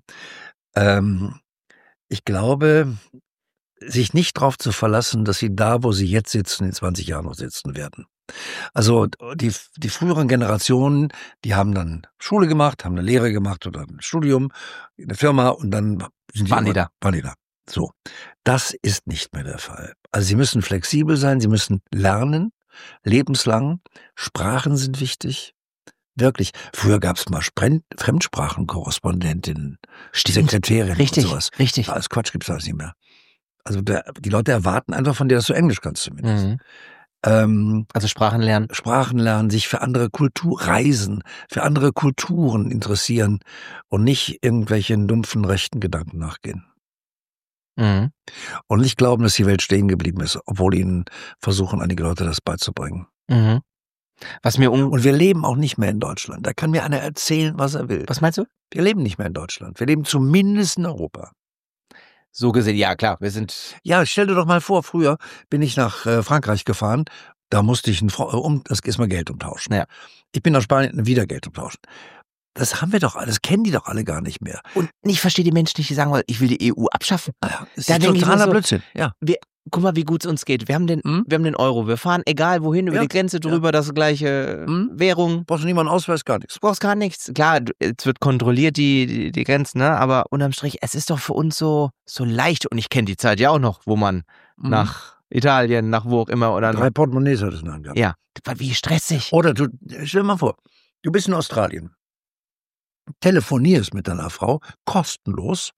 Ich glaube, sich nicht darauf zu verlassen, dass sie da, wo sie jetzt sitzen, in 20 Jahren noch sitzen werden. Also die früheren Generationen, die haben dann Schule gemacht, haben eine Lehre gemacht oder ein Studium in der Firma und dann waren die da. So, das ist nicht mehr der Fall. Also sie müssen flexibel sein, sie müssen lernen, lebenslang. Sprachen sind wichtig. Wirklich. Früher gab es mal Fremdsprachenkorrespondentinnen, Sekretärinnen richtig, und sowas. Richtig. Alles Quatsch, gibt's alles nicht mehr. Also die Leute erwarten einfach von dir, dass du Englisch kannst zumindest. Mhm. Also Sprachen lernen, sich für andere Reisen, für andere Kulturen interessieren und nicht irgendwelchen dumpfen rechten Gedanken nachgehen. Mhm. Und nicht glauben, dass die Welt stehen geblieben ist, obwohl ihnen versuchen einige Leute das beizubringen. Mhm. Und wir leben auch nicht mehr in Deutschland. Da kann mir einer erzählen, was er will. Was meinst du? Wir leben nicht mehr in Deutschland. Wir leben zumindest in Europa. So gesehen, ja klar, wir sind... Ja, stell dir doch mal vor, früher bin ich nach Frankreich gefahren, da musste ich das ist mal Geld umtauschen. Ja. Ich bin nach Spanien wieder Geld umtauschen. Das haben wir doch alles, kennen die doch alle gar nicht mehr. Und ich verstehe die Menschen nicht, die sagen, ich will die EU abschaffen. Ja, das Da ist denke ich totaler mir so, Blödsinn. Ja. Guck mal, wie gut es uns geht. Wir haben den Euro. Wir fahren egal wohin, über die Grenze drüber, das gleiche Währung. Brauchst du niemanden Ausweis, gar nichts. Du brauchst gar nichts. Klar, es wird kontrolliert, die Grenzen, ne? Aber unterm Strich, es ist doch für uns so leicht. Und ich kenne die Zeit ja auch noch, wo man nach Italien, nach wo auch immer. Oder 3 Portemonnaies hat es dann gehabt. Ja, wie stressig. Oder stell dir mal vor, du bist in Australien, telefonierst mit deiner Frau, kostenlos,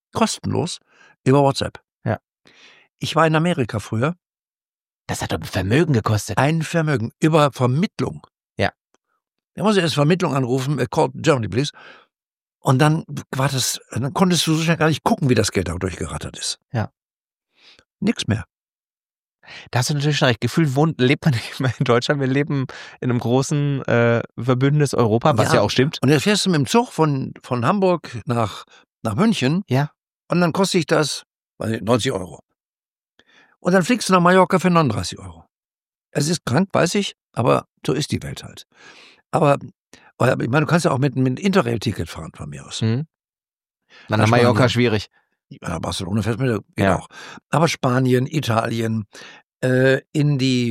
über WhatsApp. Ja. Ich war in Amerika früher. Das hat doch Vermögen gekostet. Ein Vermögen über Vermittlung. Ja. Da muss ich erst Vermittlung anrufen, call Germany, please. Und dann konntest du so schnell gar nicht gucken, wie das Geld da durchgerattert ist. Ja. Nix mehr. Da hast du natürlich schon recht. Gefühlt lebt man nicht mehr in Deutschland. Wir leben in einem großen Bündnis Europa, was ja auch stimmt. Und jetzt fährst du mit dem Zug von Hamburg nach München. Ja. Und dann kostet dich das 90 €. Und dann fliegst du nach Mallorca für 39 €. Es ist krank, weiß ich, aber so ist die Welt halt. Aber ich meine, du kannst ja auch mit Interrail-Ticket fahren von mir aus. Dann nach Mallorca schwierig. Ja, Barcelona fährst du geht auch. Aber Spanien, Italien, in die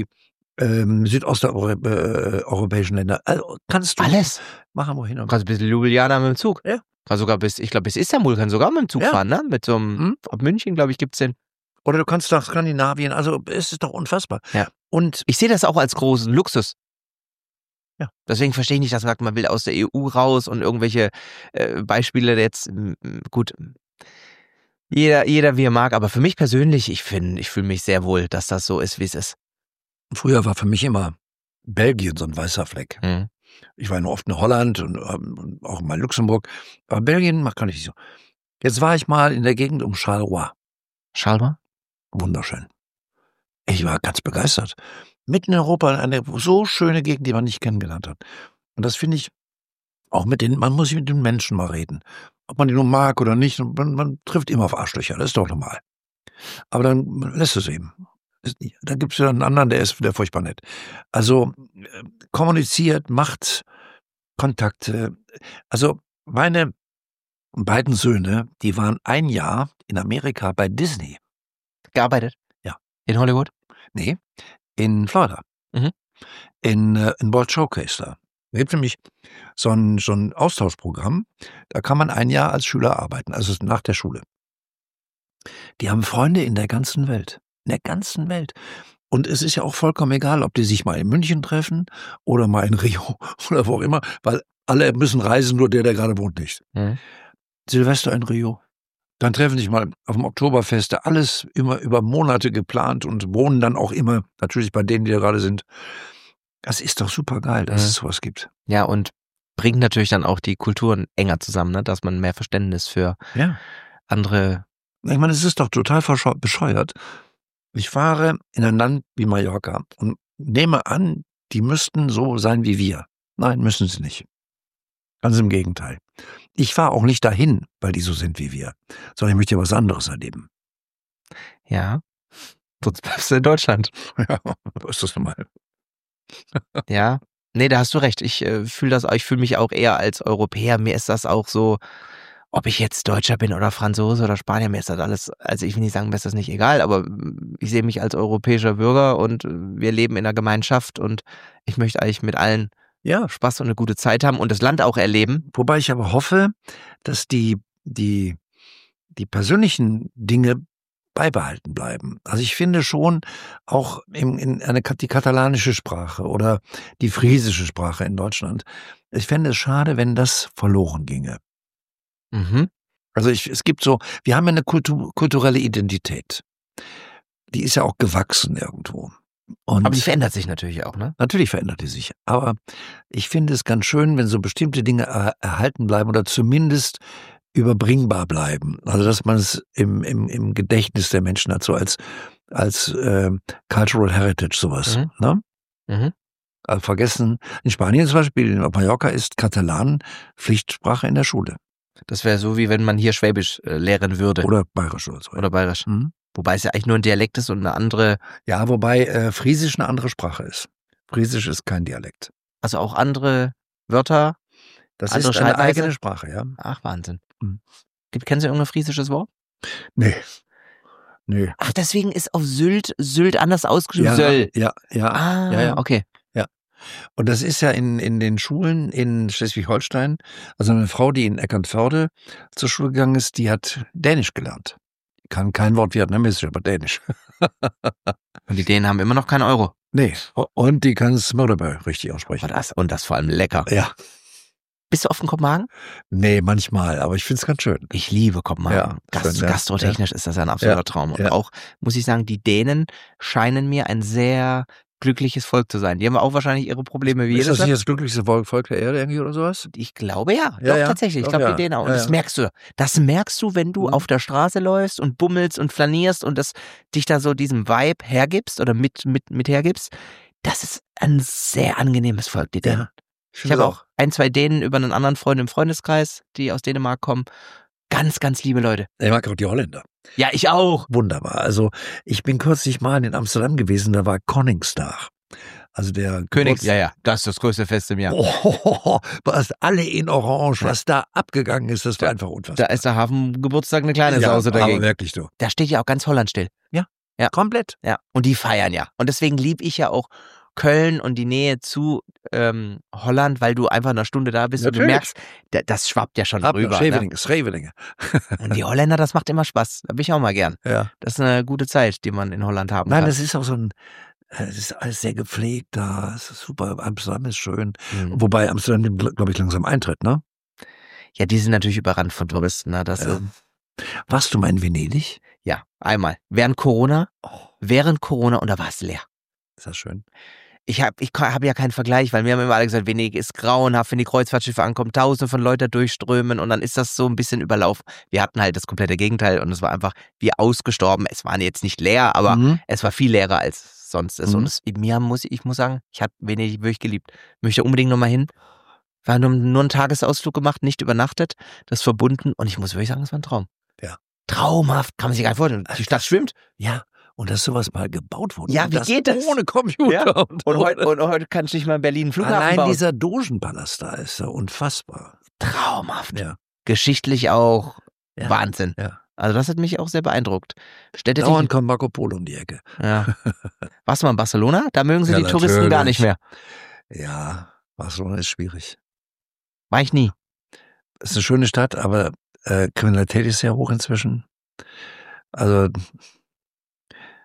südosteuropäischen Länder, also kannst du alles machen, wohin. Du kannst bis Ljubljana mit dem Zug. Ja. Kannst sogar bis Istanbul kannst sogar mit dem Zug fahren, ne? Mit so einem, ab München, glaube ich, gibt's den. Oder du kannst nach Skandinavien, also es ist doch unfassbar. Ja. Und ich sehe das auch als großen Luxus. Ja. Deswegen verstehe ich nicht, dass man sagt, man will aus der EU raus und irgendwelche Beispiele jetzt, gut, jeder wie er mag, aber für mich persönlich, ich fühle mich sehr wohl, dass das so ist, wie es ist. Früher war für mich immer Belgien so ein weißer Fleck. Ich war oft in Holland und auch mal in Luxemburg, aber Belgien kann ich nicht so. Jetzt war ich mal in der Gegend um Charleroi. Charleroi? Wunderschön. Ich war ganz begeistert. Mitten in Europa eine so schöne Gegend, die man nicht kennengelernt hat. Und das finde ich auch man muss mit den Menschen mal reden. Ob man die nun mag oder nicht, man trifft immer auf Arschlöcher, das ist doch normal. Aber dann lässt es eben. Dann gibt es ja einen anderen, der furchtbar nett. Also kommuniziert, macht Kontakte. Also meine beiden Söhne, die waren 1 Jahr in Amerika bei Disney. Gearbeitet? Ja. In Hollywood? Nee, in Florida. In World Showcase da. Da gibt es nämlich so ein Austauschprogramm, da kann man 1 Jahr als Schüler arbeiten, also nach der Schule. Die haben Freunde in der ganzen Welt. In der ganzen Welt. Und es ist ja auch vollkommen egal, ob die sich mal in München treffen oder mal in Rio oder wo auch immer, weil alle müssen reisen, nur der gerade wohnt, nicht. Silvester in Rio. Dann treffen sich mal auf dem Oktoberfest, alles immer über Monate geplant und wohnen dann auch immer, natürlich bei denen, die da gerade sind. Das ist doch super geil, dass es sowas gibt. Ja, und bringt natürlich dann auch die Kulturen enger zusammen, ne? Dass man mehr Verständnis für andere. Ich meine, es ist doch total bescheuert. Ich fahre in ein Land wie Mallorca und nehme an, die müssten so sein wie wir. Nein, müssen sie nicht. Ganz im Gegenteil. Ich fahre auch nicht dahin, weil die so sind wie wir, sondern ich möchte ja was anderes erleben. Ja, sonst bleibst du in Deutschland. Ja, so ist das nun mal. Ja, nee, da hast du recht. Ich fühle mich auch eher als Europäer. Mir ist das auch so, ob ich jetzt Deutscher bin oder Franzose oder Spanier, mir ist das alles, also ich will nicht sagen, mir ist das nicht egal, aber ich sehe mich als europäischer Bürger und wir leben in einer Gemeinschaft und ich möchte eigentlich mit allen Spaß und eine gute Zeit haben und das Land auch erleben. Wobei ich aber hoffe, dass die persönlichen Dinge beibehalten bleiben. Also ich finde schon auch die katalanische Sprache oder die friesische Sprache in Deutschland. Ich fände es schade, wenn das verloren ginge. Also es gibt so, wir haben ja eine kulturelle Identität. Die ist ja auch gewachsen irgendwo. Aber die verändert sich natürlich auch, ne? Natürlich verändert die sich. Aber ich finde es ganz schön, wenn so bestimmte Dinge erhalten bleiben oder zumindest überbringbar bleiben. Also dass man es im Gedächtnis der Menschen hat, so als Cultural Heritage sowas. Ne? Also vergessen, in Spanien zum Beispiel, in Mallorca ist Katalan Pflichtsprache in der Schule. Das wäre so, wie wenn man hier Schwäbisch lehren würde. Oder Bayerisch oder so. Oder Bayerisch. Wobei es ja eigentlich nur ein Dialekt ist und eine andere. Ja, wobei Friesisch eine andere Sprache ist. Friesisch ist kein Dialekt. Also auch andere Wörter. Das ist eine eigene Sprache, ja. Ach, Wahnsinn. Kennst du irgendein friesisches Wort? Nee. Ach, deswegen ist auf Sylt anders ausgeschrieben. Söll. Ja. Ja. Okay. Ja. Und das ist ja in den Schulen in Schleswig-Holstein, also eine Frau, die in Eckernförde zur Schule gegangen ist, die hat Dänisch gelernt. Kann kein Wort vietnamesisch, aber Dänisch. Und die Dänen haben immer noch keinen Euro. Nee. Und die kann es Mörderberg richtig aussprechen. Und das vor allem lecker. Ja. Bist du oft in Kopenhagen? Nee, manchmal, aber ich finde es ganz schön. Ich liebe Kopenhagen. Ja, gastrotechnisch ist das ein absoluter Traum. Und auch, muss ich sagen, die Dänen scheinen mir ein sehr glückliches Volk zu sein. Die haben auch wahrscheinlich ihre Probleme wie jedes. Ist das nicht das glücklichste Volk der Erde irgendwie oder sowas? Ich glaube ja. Doch, tatsächlich. Ich glaube, die Dänen auch. Und das merkst du. Das merkst du, wenn du auf der Straße läufst und bummelst und flanierst und dich da so diesem Vibe hergibst oder mit hergibst. Das ist ein sehr angenehmes Volk, die Dänen. Ich habe auch 1, 2 Dänen über einen anderen Freund im Freundeskreis, die aus Dänemark kommen. Ganz, ganz liebe Leute. Ich mag auch die Holländer. Ja, ich auch. Wunderbar. Also ich bin kürzlich mal in Amsterdam gewesen, da war Koningsdag. Also der König, das ist das größte Fest im Jahr. Was alle in Orange, was da abgegangen ist, das war einfach unfassbar. Da ist der Hafengeburtstag eine kleine Sause dagegen. Aber wirklich du. Da steht ja auch ganz Holland still. Ja, komplett. Ja, und die feiern ja. Und deswegen liebe ich ja auch Köln und die Nähe zu Holland, weil du einfach 1 Stunde da bist. Natürlich. Und du merkst, das schwappt ja schon rüber. Scheveningen. Und die Holländer, das macht immer Spaß. Da bin ich auch mal gern. Ja. Das ist eine gute Zeit, die man in Holland haben kann. Nein, das ist auch es ist alles sehr gepflegt da. Es ist super. Amsterdam ist schön. Wobei Amsterdam, glaube ich, langsam eintritt, ne? Ja, die sind natürlich überrannt von Touristen. Ne? Warst du mal in Venedig? Ja, einmal. Während Corona und da war es leer. Ist das schön? Ich hab ja keinen Vergleich, weil mir haben immer alle gesagt, Venedig ist grauenhaft, wenn die Kreuzfahrtschiffe ankommen, Tausende von Leuten durchströmen und dann ist das so ein bisschen überlaufen. Wir hatten halt das komplette Gegenteil und es war einfach wie ausgestorben. Es waren jetzt nicht leer, aber es war viel leerer als sonst ist. Und ich muss sagen, ich habe Venedig wirklich geliebt. Möchte unbedingt nochmal hin. Wir haben nur einen Tagesausflug gemacht, nicht übernachtet, das verbunden und ich muss wirklich sagen, es war ein Traum. Ja. Traumhaft, kann man sich gar nicht vorstellen. Die Stadt schwimmt. Ja. Und dass sowas mal gebaut wurde. Ja, wie geht das? Ohne Computer. Ja. Und heute kannst du nicht mal in Berlin einen Flughafen Allein bauen. dieser Dogenpalast da ist ja unfassbar. Traumhaft. Ja. Geschichtlich auch Ja. Wahnsinn. Ja. Also das hat mich auch sehr beeindruckt. Dauernd kommt Marco Polo um die Ecke. Ja. Warst du mal in Barcelona? Da mögen sie die Touristen natürlich. gar nicht mehr. Ja, Barcelona ist schwierig. War ich nie. Es ist eine schöne Stadt, aber Kriminalität ist sehr hoch inzwischen. Also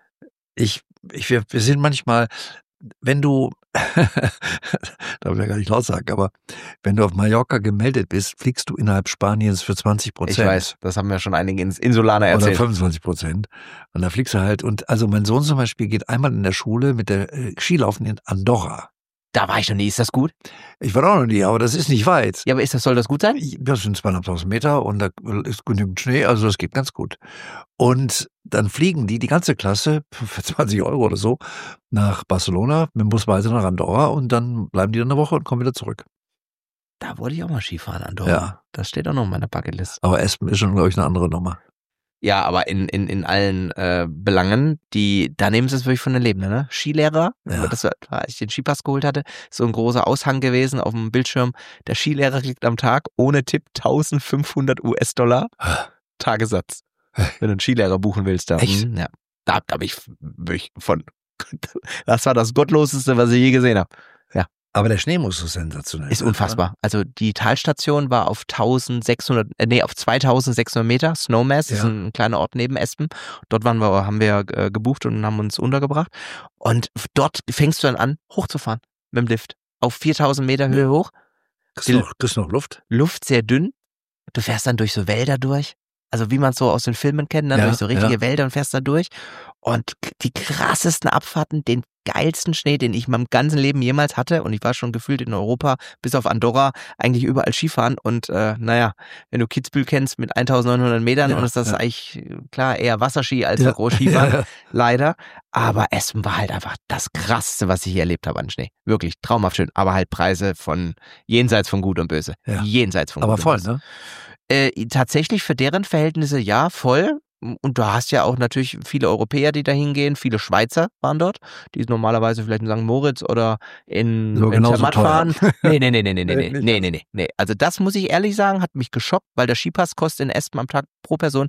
wir sind manchmal, wenn du, darf ich ja gar nicht laut sagen, aber wenn du auf Mallorca gemeldet bist, fliegst du innerhalb Spaniens für 20%. Ich weiß, das haben ja schon einige Insulaner erzählt. Oder 25%. Und da fliegst du halt. Und also mein Sohn zum Beispiel geht einmal in der Schule mit der Skilaufen in Andorra. Da war ich noch nie. Ist das gut? Ich war auch noch nie, aber das ist nicht weit. Ja, aber soll das gut sein? Das sind 2.500 Meter und da ist genügend Schnee, also das geht ganz gut. Und dann fliegen die ganze Klasse für 20 Euro oder so nach Barcelona, mit dem Bus weiter nach Andorra und dann bleiben die dann eine Woche und kommen wieder zurück. Da wollte ich auch mal Skifahren, Andorra. Ja. Das steht auch noch in meiner Bucketlist. Aber Espen ist schon, glaube ich, eine andere Nummer. Ja, aber in allen Belangen, da nehmen sie es wirklich von den Lebenden, ne? Skilehrer, das war, als ich den Skipass geholt hatte, so ein großer Aushang gewesen auf dem Bildschirm. Der Skilehrer kriegt am Tag ohne Tipp 1.500 US-Dollar Tagessatz. Wenn du einen Skilehrer buchen willst. Da. Echt? Ja. Da hab ich wirklich das war das Gottloseste, was ich je gesehen habe. Ja. Aber der Schnee muss so sensationell sein. Ist unfassbar. Oder? Also die Talstation war auf 2600 Meter, Snowmass, das ist ein kleiner Ort neben Espen. Dort haben wir gebucht und haben uns untergebracht. Und dort fängst du dann an, hochzufahren mit dem Lift. Auf 4000 Meter Höhe hoch. Kriegst du noch Luft? Luft sehr dünn. Du fährst dann durch so Wälder durch. Also wie man es so aus den Filmen kennt, dann durch so richtige Wälder und fährst da durch. Und die krassesten Abfahrten, den geilsten Schnee, den ich in meinem ganzen Leben jemals hatte. Und ich war schon gefühlt in Europa, bis auf Andorra, eigentlich überall Skifahren. Und wenn du Kitzbühel kennst mit 1900 Metern und ist das eigentlich, klar, eher Wasserski als Großskifahren, leider. Aber Espen war halt einfach das Krasseste, was ich hier erlebt habe an Schnee. Wirklich traumhaft schön. Aber halt Preise von jenseits von Gut und Böse. Ja. Jenseits von Gut und Böse. Aber voll, ne? Tatsächlich für deren Verhältnisse ja, voll. Und du hast ja auch natürlich viele Europäer, die da hingehen. Viele Schweizer waren dort, die normalerweise vielleicht in St. Moritz oder in Zermatt fahren. Nee. Also das muss ich ehrlich sagen, hat mich geschockt, weil der Skipass kostet in Espen am Tag pro Person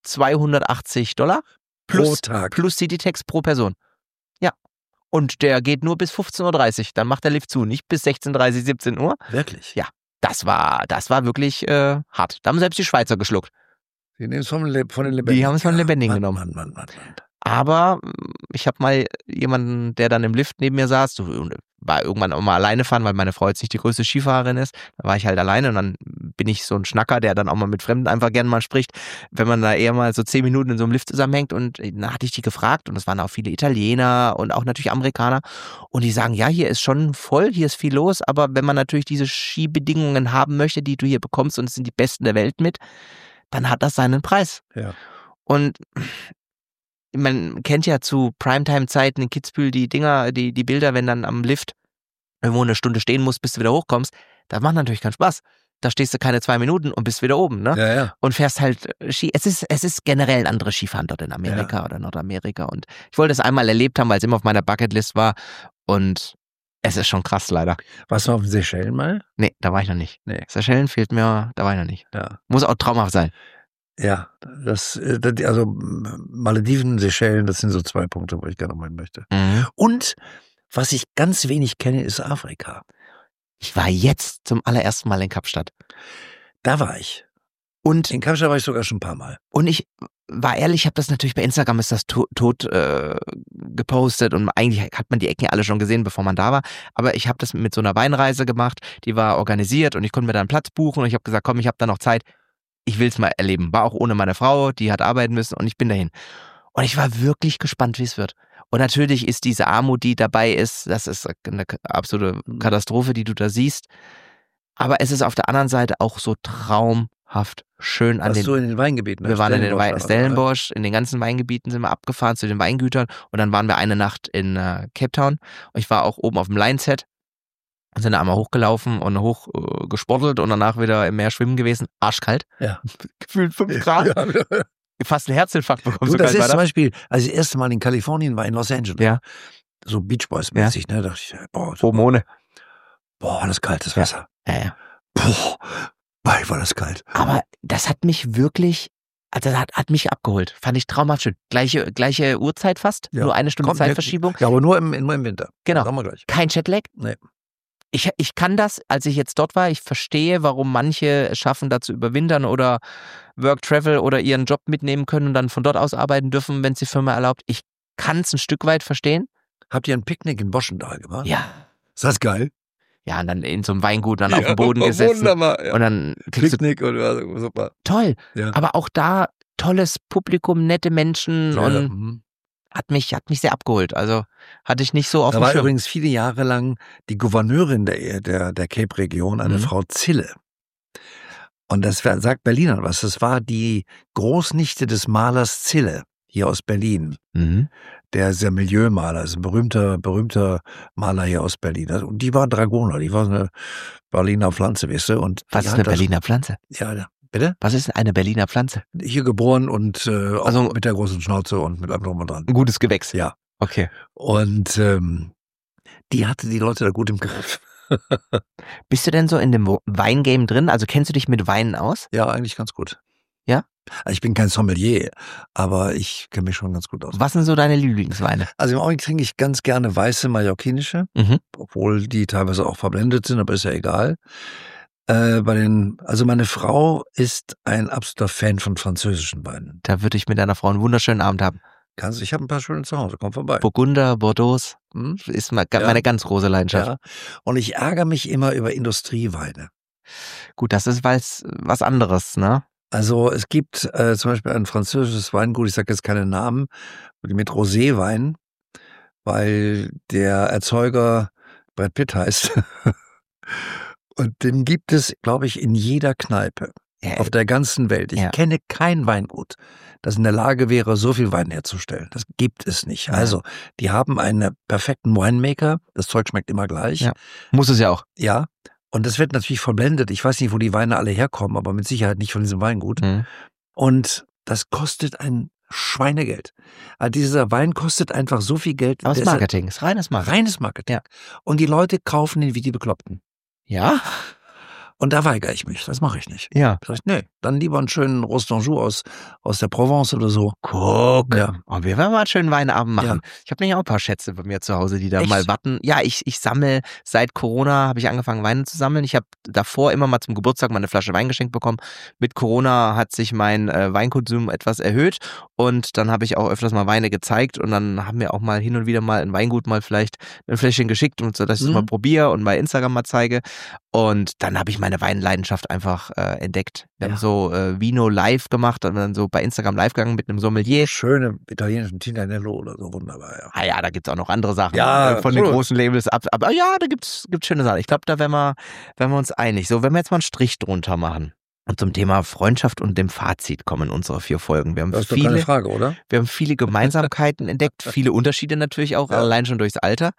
$280 pro Tag. Plus Citytax pro Person. Ja. Und der geht nur bis 15.30 Uhr. Dann macht der Lift zu, nicht bis 16.30 17 Uhr. Wirklich? Ja. Das war wirklich hart. Da haben selbst die Schweizer geschluckt. Die nehmen es von den Lebendigen. Die haben es von den Lebendigen genommen. Mann. Aber ich habe mal jemanden, der dann im Lift neben mir saß, war irgendwann auch mal alleine fahren, weil meine Frau jetzt nicht die größte Skifahrerin ist. Da war ich halt alleine und dann bin ich so ein Schnacker, der dann auch mal mit Fremden einfach gerne mal spricht, wenn man da eher mal so 10 Minuten in so einem Lift zusammenhängt. Und dann hatte ich die gefragt und es waren auch viele Italiener und auch natürlich Amerikaner. Und die sagen, ja, hier ist schon voll, hier ist viel los, aber wenn man natürlich diese Skibedingungen haben möchte, die du hier bekommst und es sind die besten der Welt mit, dann hat das seinen Preis. Ja. Und man kennt ja zu Primetime-Zeiten in Kitzbühel die Dinger, die Bilder, wenn dann am Lift irgendwo eine Stunde stehen musst, bis du wieder hochkommst. Das macht natürlich keinen Spaß. Da stehst du keine 2 Minuten und bist wieder oben, ne? Ja. Und fährst halt Ski. Es ist generell ein anderes Skifahren dort in Amerika oder Nordamerika. Und ich wollte es einmal erlebt haben, weil es immer auf meiner Bucketlist war. Und es ist schon krass, leider. Warst du auf den Seychellen mal? Nee, da war ich noch nicht. Nee. Seychellen fehlt mir, da war ich noch nicht. Ja. Muss auch traumhaft sein. Ja, also Malediven, Seychellen, das sind so 2 Punkte, wo ich gerne mal hin möchte. Mhm. Und was ich ganz wenig kenne, ist Afrika. Ich war jetzt zum allerersten Mal in Kapstadt. Da war ich. Und in Kapstadt war ich sogar schon ein paar Mal. Und ich war ehrlich, ich habe das natürlich bei Instagram ist das tot gepostet und eigentlich hat man die Ecken alle schon gesehen, bevor man da war. Aber ich habe das mit so einer Weinreise gemacht, die war organisiert und ich konnte mir da einen Platz buchen und ich habe gesagt, komm, ich habe da noch Zeit. Ich will es mal erleben. War auch ohne meine Frau, die hat arbeiten müssen und ich bin dahin. Und ich war wirklich gespannt, wie es wird. Und natürlich ist diese Armut, die dabei ist, das ist eine absolute Katastrophe, die du da siehst. Aber es ist auf der anderen Seite auch so traumhaft schön an so in den Weingebieten? Wir waren in den Stellenbosch, in den ganzen Weingebieten sind wir abgefahren zu den Weingütern und dann waren wir eine Nacht in Cape Town. Und ich war auch oben auf dem Lineset. Und sind da einmal hochgelaufen und hochgesportelt und danach wieder im Meer schwimmen gewesen. Arschkalt. Ja. Gefühlt 5 Grad. Ja. Fast einen Herzinfarkt bekommen. Das ist zum Beispiel, als ich das erste Mal in Kalifornien war, in Los Angeles. Ja. So Beach Boys mäßig, ne? Da dachte ich, oben ohne. Boah, das kalt, das Wasser. Ja. Boah, war das kalt. Aber das hat mich wirklich, also das hat mich abgeholt. Fand ich traumhaft schön. Gleiche Uhrzeit fast, nur 1 Stunde Zeitverschiebung. Ja, aber nur im Winter. Genau. Sagen wir gleich. Kein Jetlag. Nee. Ich kann das, als ich jetzt dort war, ich verstehe, warum manche es schaffen, da zu überwintern oder Work Travel oder ihren Job mitnehmen können und dann von dort aus arbeiten dürfen, wenn es die Firma erlaubt. Ich kann es ein Stück weit verstehen. Habt ihr ein Picknick in Boschendal gemacht? Ja. Ist das geil? Ja, und dann in so einem Weingut dann auf dem Boden gesessen. Wunderbar. Ja. Und dann kriegst Picknick oder super. toll. Ja. Aber auch da tolles Publikum, nette Menschen Ja, und hat mich sehr abgeholt. Also hatte ich nicht so auf Da dem war Schirm. übrigens viele Jahre lang die Gouverneurin der Cape-Region, eine Frau Zille. Und das sagt Berlinern was. Das war die Großnichte des Malers Zille hier aus Berlin. Der ist der Milieumaler, ist ein berühmter Maler hier aus Berlin. Und die war Dragoner, die war so eine Berliner Pflanze, weißt du. Und Was ist eine Berliner Pflanze? Ja, bitte? Was ist eine Berliner Pflanze? Hier geboren und auch Also- mit der großen Schnauze und mit allem drum und dran. Ein gutes Gewächs. Ja. Okay. Und die hatte die Leute da gut im Griff. Bist du denn so in dem Weingame drin? Also kennst du dich mit Weinen aus? Ja, eigentlich ganz gut. Ja? Also ich bin kein Sommelier, aber ich kenne mich schon ganz gut aus. Was sind so deine Lieblingsweine? Also im Augenblick trinke ich ganz gerne weiße mallorquinische, obwohl die teilweise auch verblendet sind, aber ist ja egal. Also meine Frau ist ein absoluter Fan von französischen Weinen. Da würde ich mit deiner Frau einen wunderschönen Abend haben. Ich habe ein paar schöne zu Hause, komm vorbei. Burgunder, Bordeaux ist meine ganz große Leidenschaft. Ja. Und ich ärgere mich immer über Industrieweine. Gut, das ist was anderes, ne? Also es gibt zum Beispiel ein französisches Weingut, ich sage jetzt keine Namen, mit Roséwein, weil der Erzeuger Brad Pitt heißt. Und den gibt es, glaube ich, in jeder Kneipe auf der ganzen Welt. Ich kenne kein Weingut, das in der Lage wäre, so viel Wein herzustellen. Das gibt es nicht. Ja. Also, die haben einen perfekten Winemaker. Das Zeug schmeckt immer gleich. Ja. Muss es ja auch. Ja. Und das wird natürlich verblendet. Ich weiß nicht, wo die Weine alle herkommen, aber mit Sicherheit nicht von diesem Weingut. Und das kostet ein Schweinegeld. Also dieser Wein kostet einfach so viel Geld. Aber es ist Marketing, es ist reines Marketing. Reines Marketing. Ja. Und die Leute kaufen ihn wie die Bekloppten. Ja? Und da weigere ich mich. Das mache ich nicht. Ja. Sag ich, nee, dann lieber einen schönen Rostanjou aus der Provence oder so. Guck. Ja. Und wir werden mal einen schönen Weinabend machen. Ja. Ich habe nämlich auch ein paar Schätze bei mir zu Hause, die da Echt? mal warten. Ja, ich sammle, seit Corona habe ich angefangen, Weine zu sammeln. Ich habe davor immer mal zum Geburtstag mal eine Flasche Wein geschenkt bekommen. Mit Corona hat sich mein Weinkonsum etwas erhöht und dann habe ich auch öfters mal Weine gezeigt und dann haben wir auch mal hin und wieder mal ein Weingut mal vielleicht ein Fläschchen geschickt, und so, dass ich es mal probiere und bei Instagram mal zeige. Und dann habe ich meine Weinleidenschaft einfach entdeckt. Wir haben so Vino live gemacht und dann so bei Instagram live gegangen mit einem Sommelier. Schöne italienischen Tinanello oder so, wunderbar, ja. Ah ja, da gibt's auch noch andere Sachen Ja, von den großen Labels ab. Aber ja, da gibt's schöne Sachen. Ich glaube, da wären wir uns einig. So, wenn wir jetzt mal einen Strich drunter machen und zum Thema Freundschaft und dem Fazit kommen unsere 4 Folgen. Wir haben Das ist doch keine Frage, oder? Wir haben viele Gemeinsamkeiten entdeckt, viele Unterschiede natürlich auch, allein schon durchs Alter.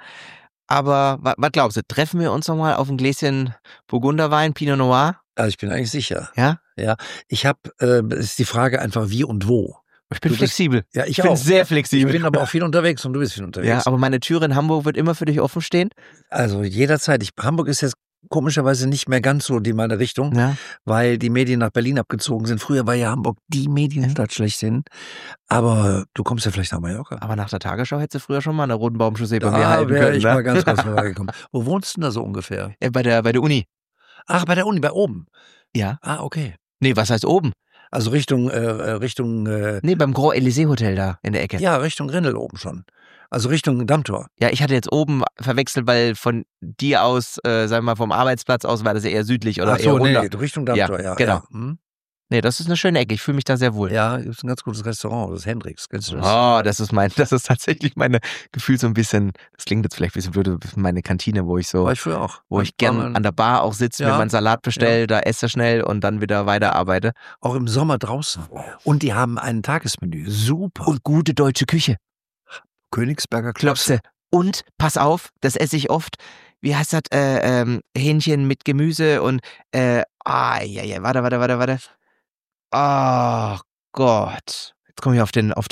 Aber was glaubst du, treffen wir uns nochmal auf ein Gläschen Burgunderwein, Pinot Noir? Also ich bin eigentlich sicher. Ja? Ja. Ich habe, ist die Frage einfach wie und wo. Ich bin flexibel. Ja, ich bin auch. sehr flexibel. Ich bin aber auch viel unterwegs und du bist viel unterwegs. Ja, aber meine Tür in Hamburg wird immer für dich offen stehen. Also jederzeit. Hamburg ist jetzt komischerweise nicht mehr ganz so meine Richtung, weil die Medien nach Berlin abgezogen sind. Früher war ja Hamburg die Medienstadt schlechthin. Aber du kommst ja vielleicht nach Mallorca. Aber nach der Tagesschau hättest du früher schon mal eine Rodenbaumchaussee bei mir Da halten wäre können. ich Ne? mal ganz kurz vorbeigekommen. Wo wohnst du denn da so ungefähr? Bei der Uni. Ach, bei der Uni, bei oben. Ja. Ah, okay. Nee, was heißt oben? Also Richtung Nee, beim Grand Elysée Hotel da in der Ecke. ja, Richtung Grindel oben schon. Also Richtung Dammtor. Ja, ich hatte jetzt oben verwechselt, weil von dir aus, sagen wir mal vom Arbeitsplatz aus, war das ja eher südlich oder Ach eher so, runter. nee, Richtung Dammtor, ja. Genau. Ja. Hm? Nee, das ist eine schöne Ecke. Ich fühle mich da sehr wohl. Ja, ist ein ganz gutes Restaurant, das Hendrix. Kennst du das? Oh, das ist tatsächlich meine Gefühl so ein bisschen, das klingt jetzt vielleicht ein bisschen blöd, meine Kantine, wo ich so, War ich früher auch. wo ich gern an der Bar auch sitze, mir meinen Salat bestelle, da esse schnell und dann wieder weiterarbeite. Auch im Sommer draußen. Und die haben ein Tagesmenü. Super. Und gute deutsche Küche. Königsberger Klopse. Klopse. Und, pass auf, das esse ich oft. Wie heißt das? Hähnchen mit Gemüse und, warte. Oh Gott. Jetzt komme ich auf den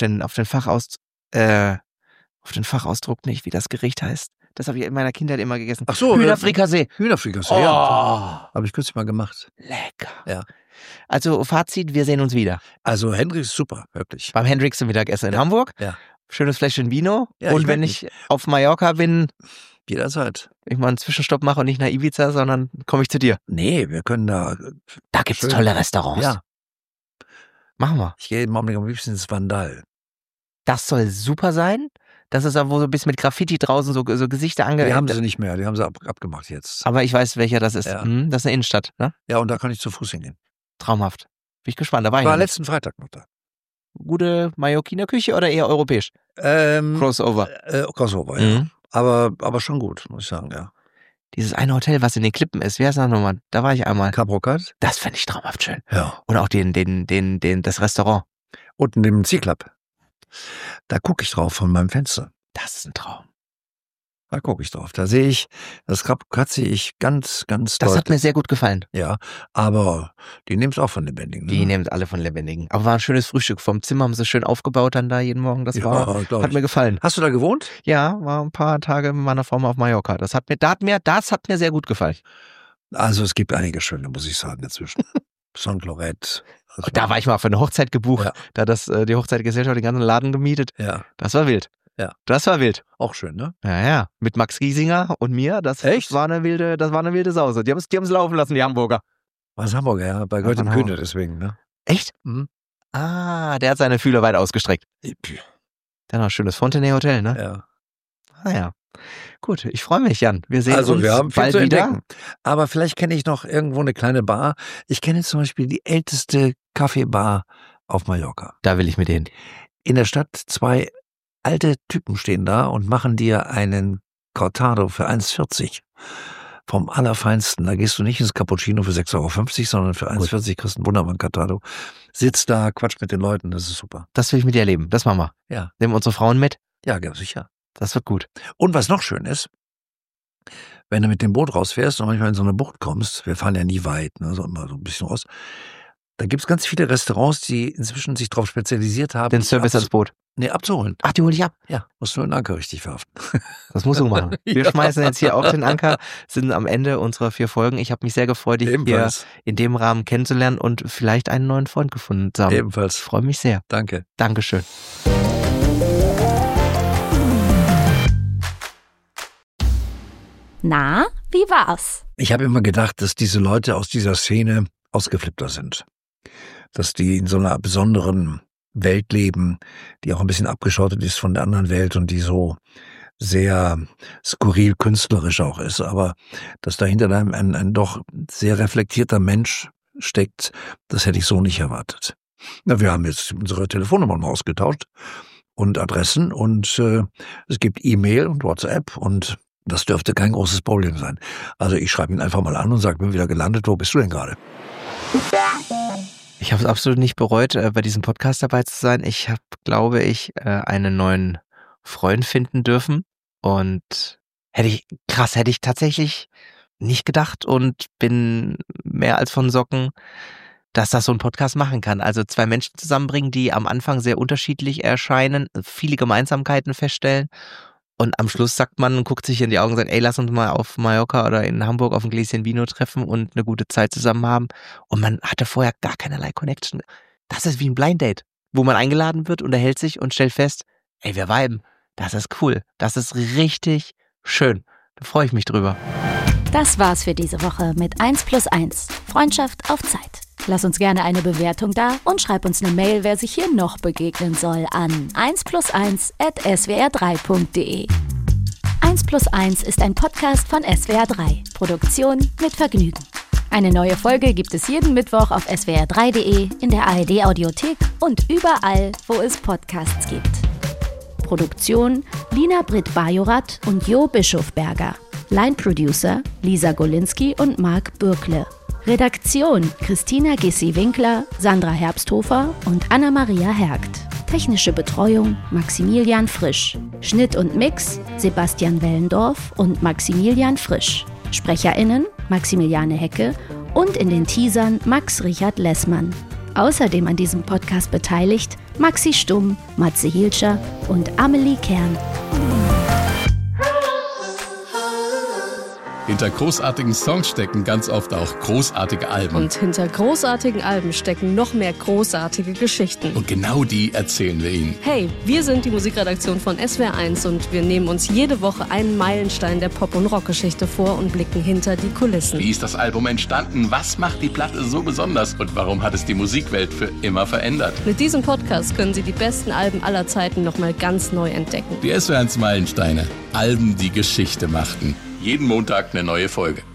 Fachausdruck nicht, wie das Gericht heißt. Das habe ich in meiner Kindheit immer gegessen. Ach so. Hühnerfrikassee. Hühnerfrikassee, Oh, ja. Habe ich kürzlich mal gemacht. lecker. Ja. Also Fazit, wir sehen uns wieder. Also Hendrix ist super, wirklich. Beim Hendrix zum Mittagessen in Hamburg. Ja. Schönes Fläschchen Vino. Ja, und ich wenn merk ich auf Mallorca bin, Jederzeit. ich mal einen Zwischenstopp mache und nicht nach Ibiza, sondern komme ich zu dir. Nee, wir können da. Da gibt's Schön. tolle Restaurants. Ja. Machen wir. Ich gehe im Augenblick am liebsten ins Vandal. Das soll super sein. Das ist da, wo so ein bisschen mit Graffiti draußen so Gesichter Die haben sie nicht mehr, die haben sie abgemacht jetzt. Aber ich weiß, welcher das ist. Ja. Das ist eine Innenstadt, ne? Ja, und da kann ich zu Fuß hingehen. Traumhaft. Bin ich gespannt. Da war Ich ich war noch nicht. letzten Freitag noch da. Gute Mallorquiner Küche oder eher europäisch? Crossover. Crossover, ja. Aber schon gut, muss ich sagen, ja. Dieses eine Hotel, was in den Klippen ist, wie heißt das nochmal? Da war ich einmal. Cap Rocat? Das fände ich traumhaft schön. Ja. Oder auch das Restaurant. Unten im Sea-Club. Da gucke ich drauf von meinem Fenster. Das ist ein Traum. Da gucke ich drauf. Da sehe ich, das Cap Rocat sehe ich ganz, ganz Das deutlich. hat mir sehr gut gefallen. Ja, aber die nehmen es auch von Lebendigen. Ne? Die nehmen alle von Lebendigen. Aber war ein schönes Frühstück. Vom Zimmer haben sie schön aufgebaut dann da jeden Morgen. Das hat mir gefallen. Hast du da gewohnt? Ja, war ein paar Tage mit meiner Frau mal auf Mallorca. Das hat mir sehr gut gefallen. Also es gibt einige schöne, muss ich sagen, inzwischen. Saint-Cloret. Da war ich mal für eine Hochzeit gebucht. Ja. Da hat die Hochzeitgesellschaft den ganzen Laden gemietet. Ja. Das war wild. Ja. Das war wild. Auch schön, ne? Ja. Mit Max Giesinger und mir. Das war eine wilde Sause. Die haben es laufen lassen, die Hamburger. Was Hamburger, ja. Bei Gott im Kühne deswegen, ne? Echt? Mhm. Ah, der hat seine Fühler weit ausgestreckt. Dann noch ein schönes Fontenay Hotel, ne? Ja. Ah ja. Gut, ich freue mich, Jan. Wir sehen uns wir haben viel bald zu wieder. Entdecken. Aber vielleicht kenne ich noch irgendwo eine kleine Bar. Ich kenne zum Beispiel die älteste Kaffeebar auf Mallorca. Da will ich mit hin. In der Stadt 2 alte Typen stehen da und machen dir einen Cortado für 1,40. Vom Allerfeinsten. Da gehst du nicht ins Cappuccino für 6,50 €, sondern für 1,40 kriegst du einen wunderbaren Cortado. Sitzt da, quatscht mit den Leuten, das ist super. Das will ich mit dir erleben. Das machen wir. Ja. Nehmen wir unsere Frauen mit? Ja, sicher. Das wird gut. Und was noch schön ist, wenn du mit dem Boot rausfährst und manchmal in so eine Bucht kommst, wir fahren ja nie weit, ne, so immer so ein bisschen raus, da gibt's ganz viele Restaurants, die inzwischen sich darauf spezialisiert haben, den Service ans Boot. Nee, abzuholen. Ach, die hole ich ab? Ja, musst nur den Anker richtig verhaften. Das musst du machen. Wir schmeißen jetzt hier auch den Anker, sind am Ende unserer 4 Folgen. Ich habe mich sehr gefreut, dich hier in dem Rahmen kennenzulernen und vielleicht einen neuen Freund gefunden zu haben. Ebenfalls. Ich freue mich sehr. Danke. Dankeschön. Na, wie war's? Ich habe immer gedacht, dass diese Leute aus dieser Szene ausgeflippter sind. Dass die in so einer besonderen Welt leben, die auch ein bisschen abgeschottet ist von der anderen Welt und die so sehr skurril künstlerisch auch ist. Aber dass dahinter ein doch sehr reflektierter Mensch steckt, das hätte ich so nicht erwartet. Na, wir haben jetzt unsere Telefonnummern ausgetauscht und Adressen und es gibt E-Mail und WhatsApp und das dürfte kein großes Problem sein. Also ich schreibe ihn einfach mal an und sage, bin wieder gelandet, wo bist du denn gerade? Ich habe es absolut nicht bereut, bei diesem Podcast dabei zu sein. Ich habe, glaube ich, einen neuen Freund finden dürfen und hätte ich tatsächlich nicht gedacht und bin mehr als von Socken, dass das so ein Podcast machen kann. Also 2 Menschen zusammenbringen, die am Anfang sehr unterschiedlich erscheinen, viele Gemeinsamkeiten feststellen. Und am Schluss sagt man, guckt sich in die Augen und sagt, ey, lass uns mal auf Mallorca oder in Hamburg auf ein Gläschen Vino treffen und eine gute Zeit zusammen haben. Und man hatte vorher gar keinerlei Connection. Das ist wie ein Blind Date, wo man eingeladen wird, unterhält sich und stellt fest, ey, wir viben. Das ist cool. Das ist richtig schön. Da freue ich mich drüber. Das war's für diese Woche mit 1+1. Freundschaft auf Zeit. Lass uns gerne eine Bewertung da und schreib uns eine Mail, wer sich hier noch begegnen soll, an 1+1@swr3.de. 1+1 ist ein Podcast von SWR3. Produktion mit Vergnügen. Eine neue Folge gibt es jeden Mittwoch auf swr3.de, in der ARD-Audiothek und überall, wo es Podcasts gibt. Produktion Lina Britt-Bajorath und Jo Bischofberger. Line-Producer Lisa Golinski und Marc Bürkle. Redaktion Christina Gissi-Winkler, Sandra Herbsthofer und Anna-Maria Hergt. Technische Betreuung Maximilian Frisch. Schnitt und Mix Sebastian Wellendorf und Maximilian Frisch. SprecherInnen Maximiliane Hecke und in den Teasern Max Richard Lessmann. Außerdem an diesem Podcast beteiligt Maxi Stumm, Matze Hilscher und Amelie Kern. Hinter großartigen Songs stecken ganz oft auch großartige Alben. Und hinter großartigen Alben stecken noch mehr großartige Geschichten. Und genau die erzählen wir Ihnen. Hey, wir sind die Musikredaktion von SWR1 und wir nehmen uns jede Woche einen Meilenstein der Pop- und Rockgeschichte vor und blicken hinter die Kulissen. Wie ist das Album entstanden? Was macht die Platte so besonders? Und warum hat es die Musikwelt für immer verändert? Mit diesem Podcast können Sie die besten Alben aller Zeiten nochmal ganz neu entdecken. Die SWR1 Meilensteine. Alben, die Geschichte machten. Jeden Montag eine neue Folge.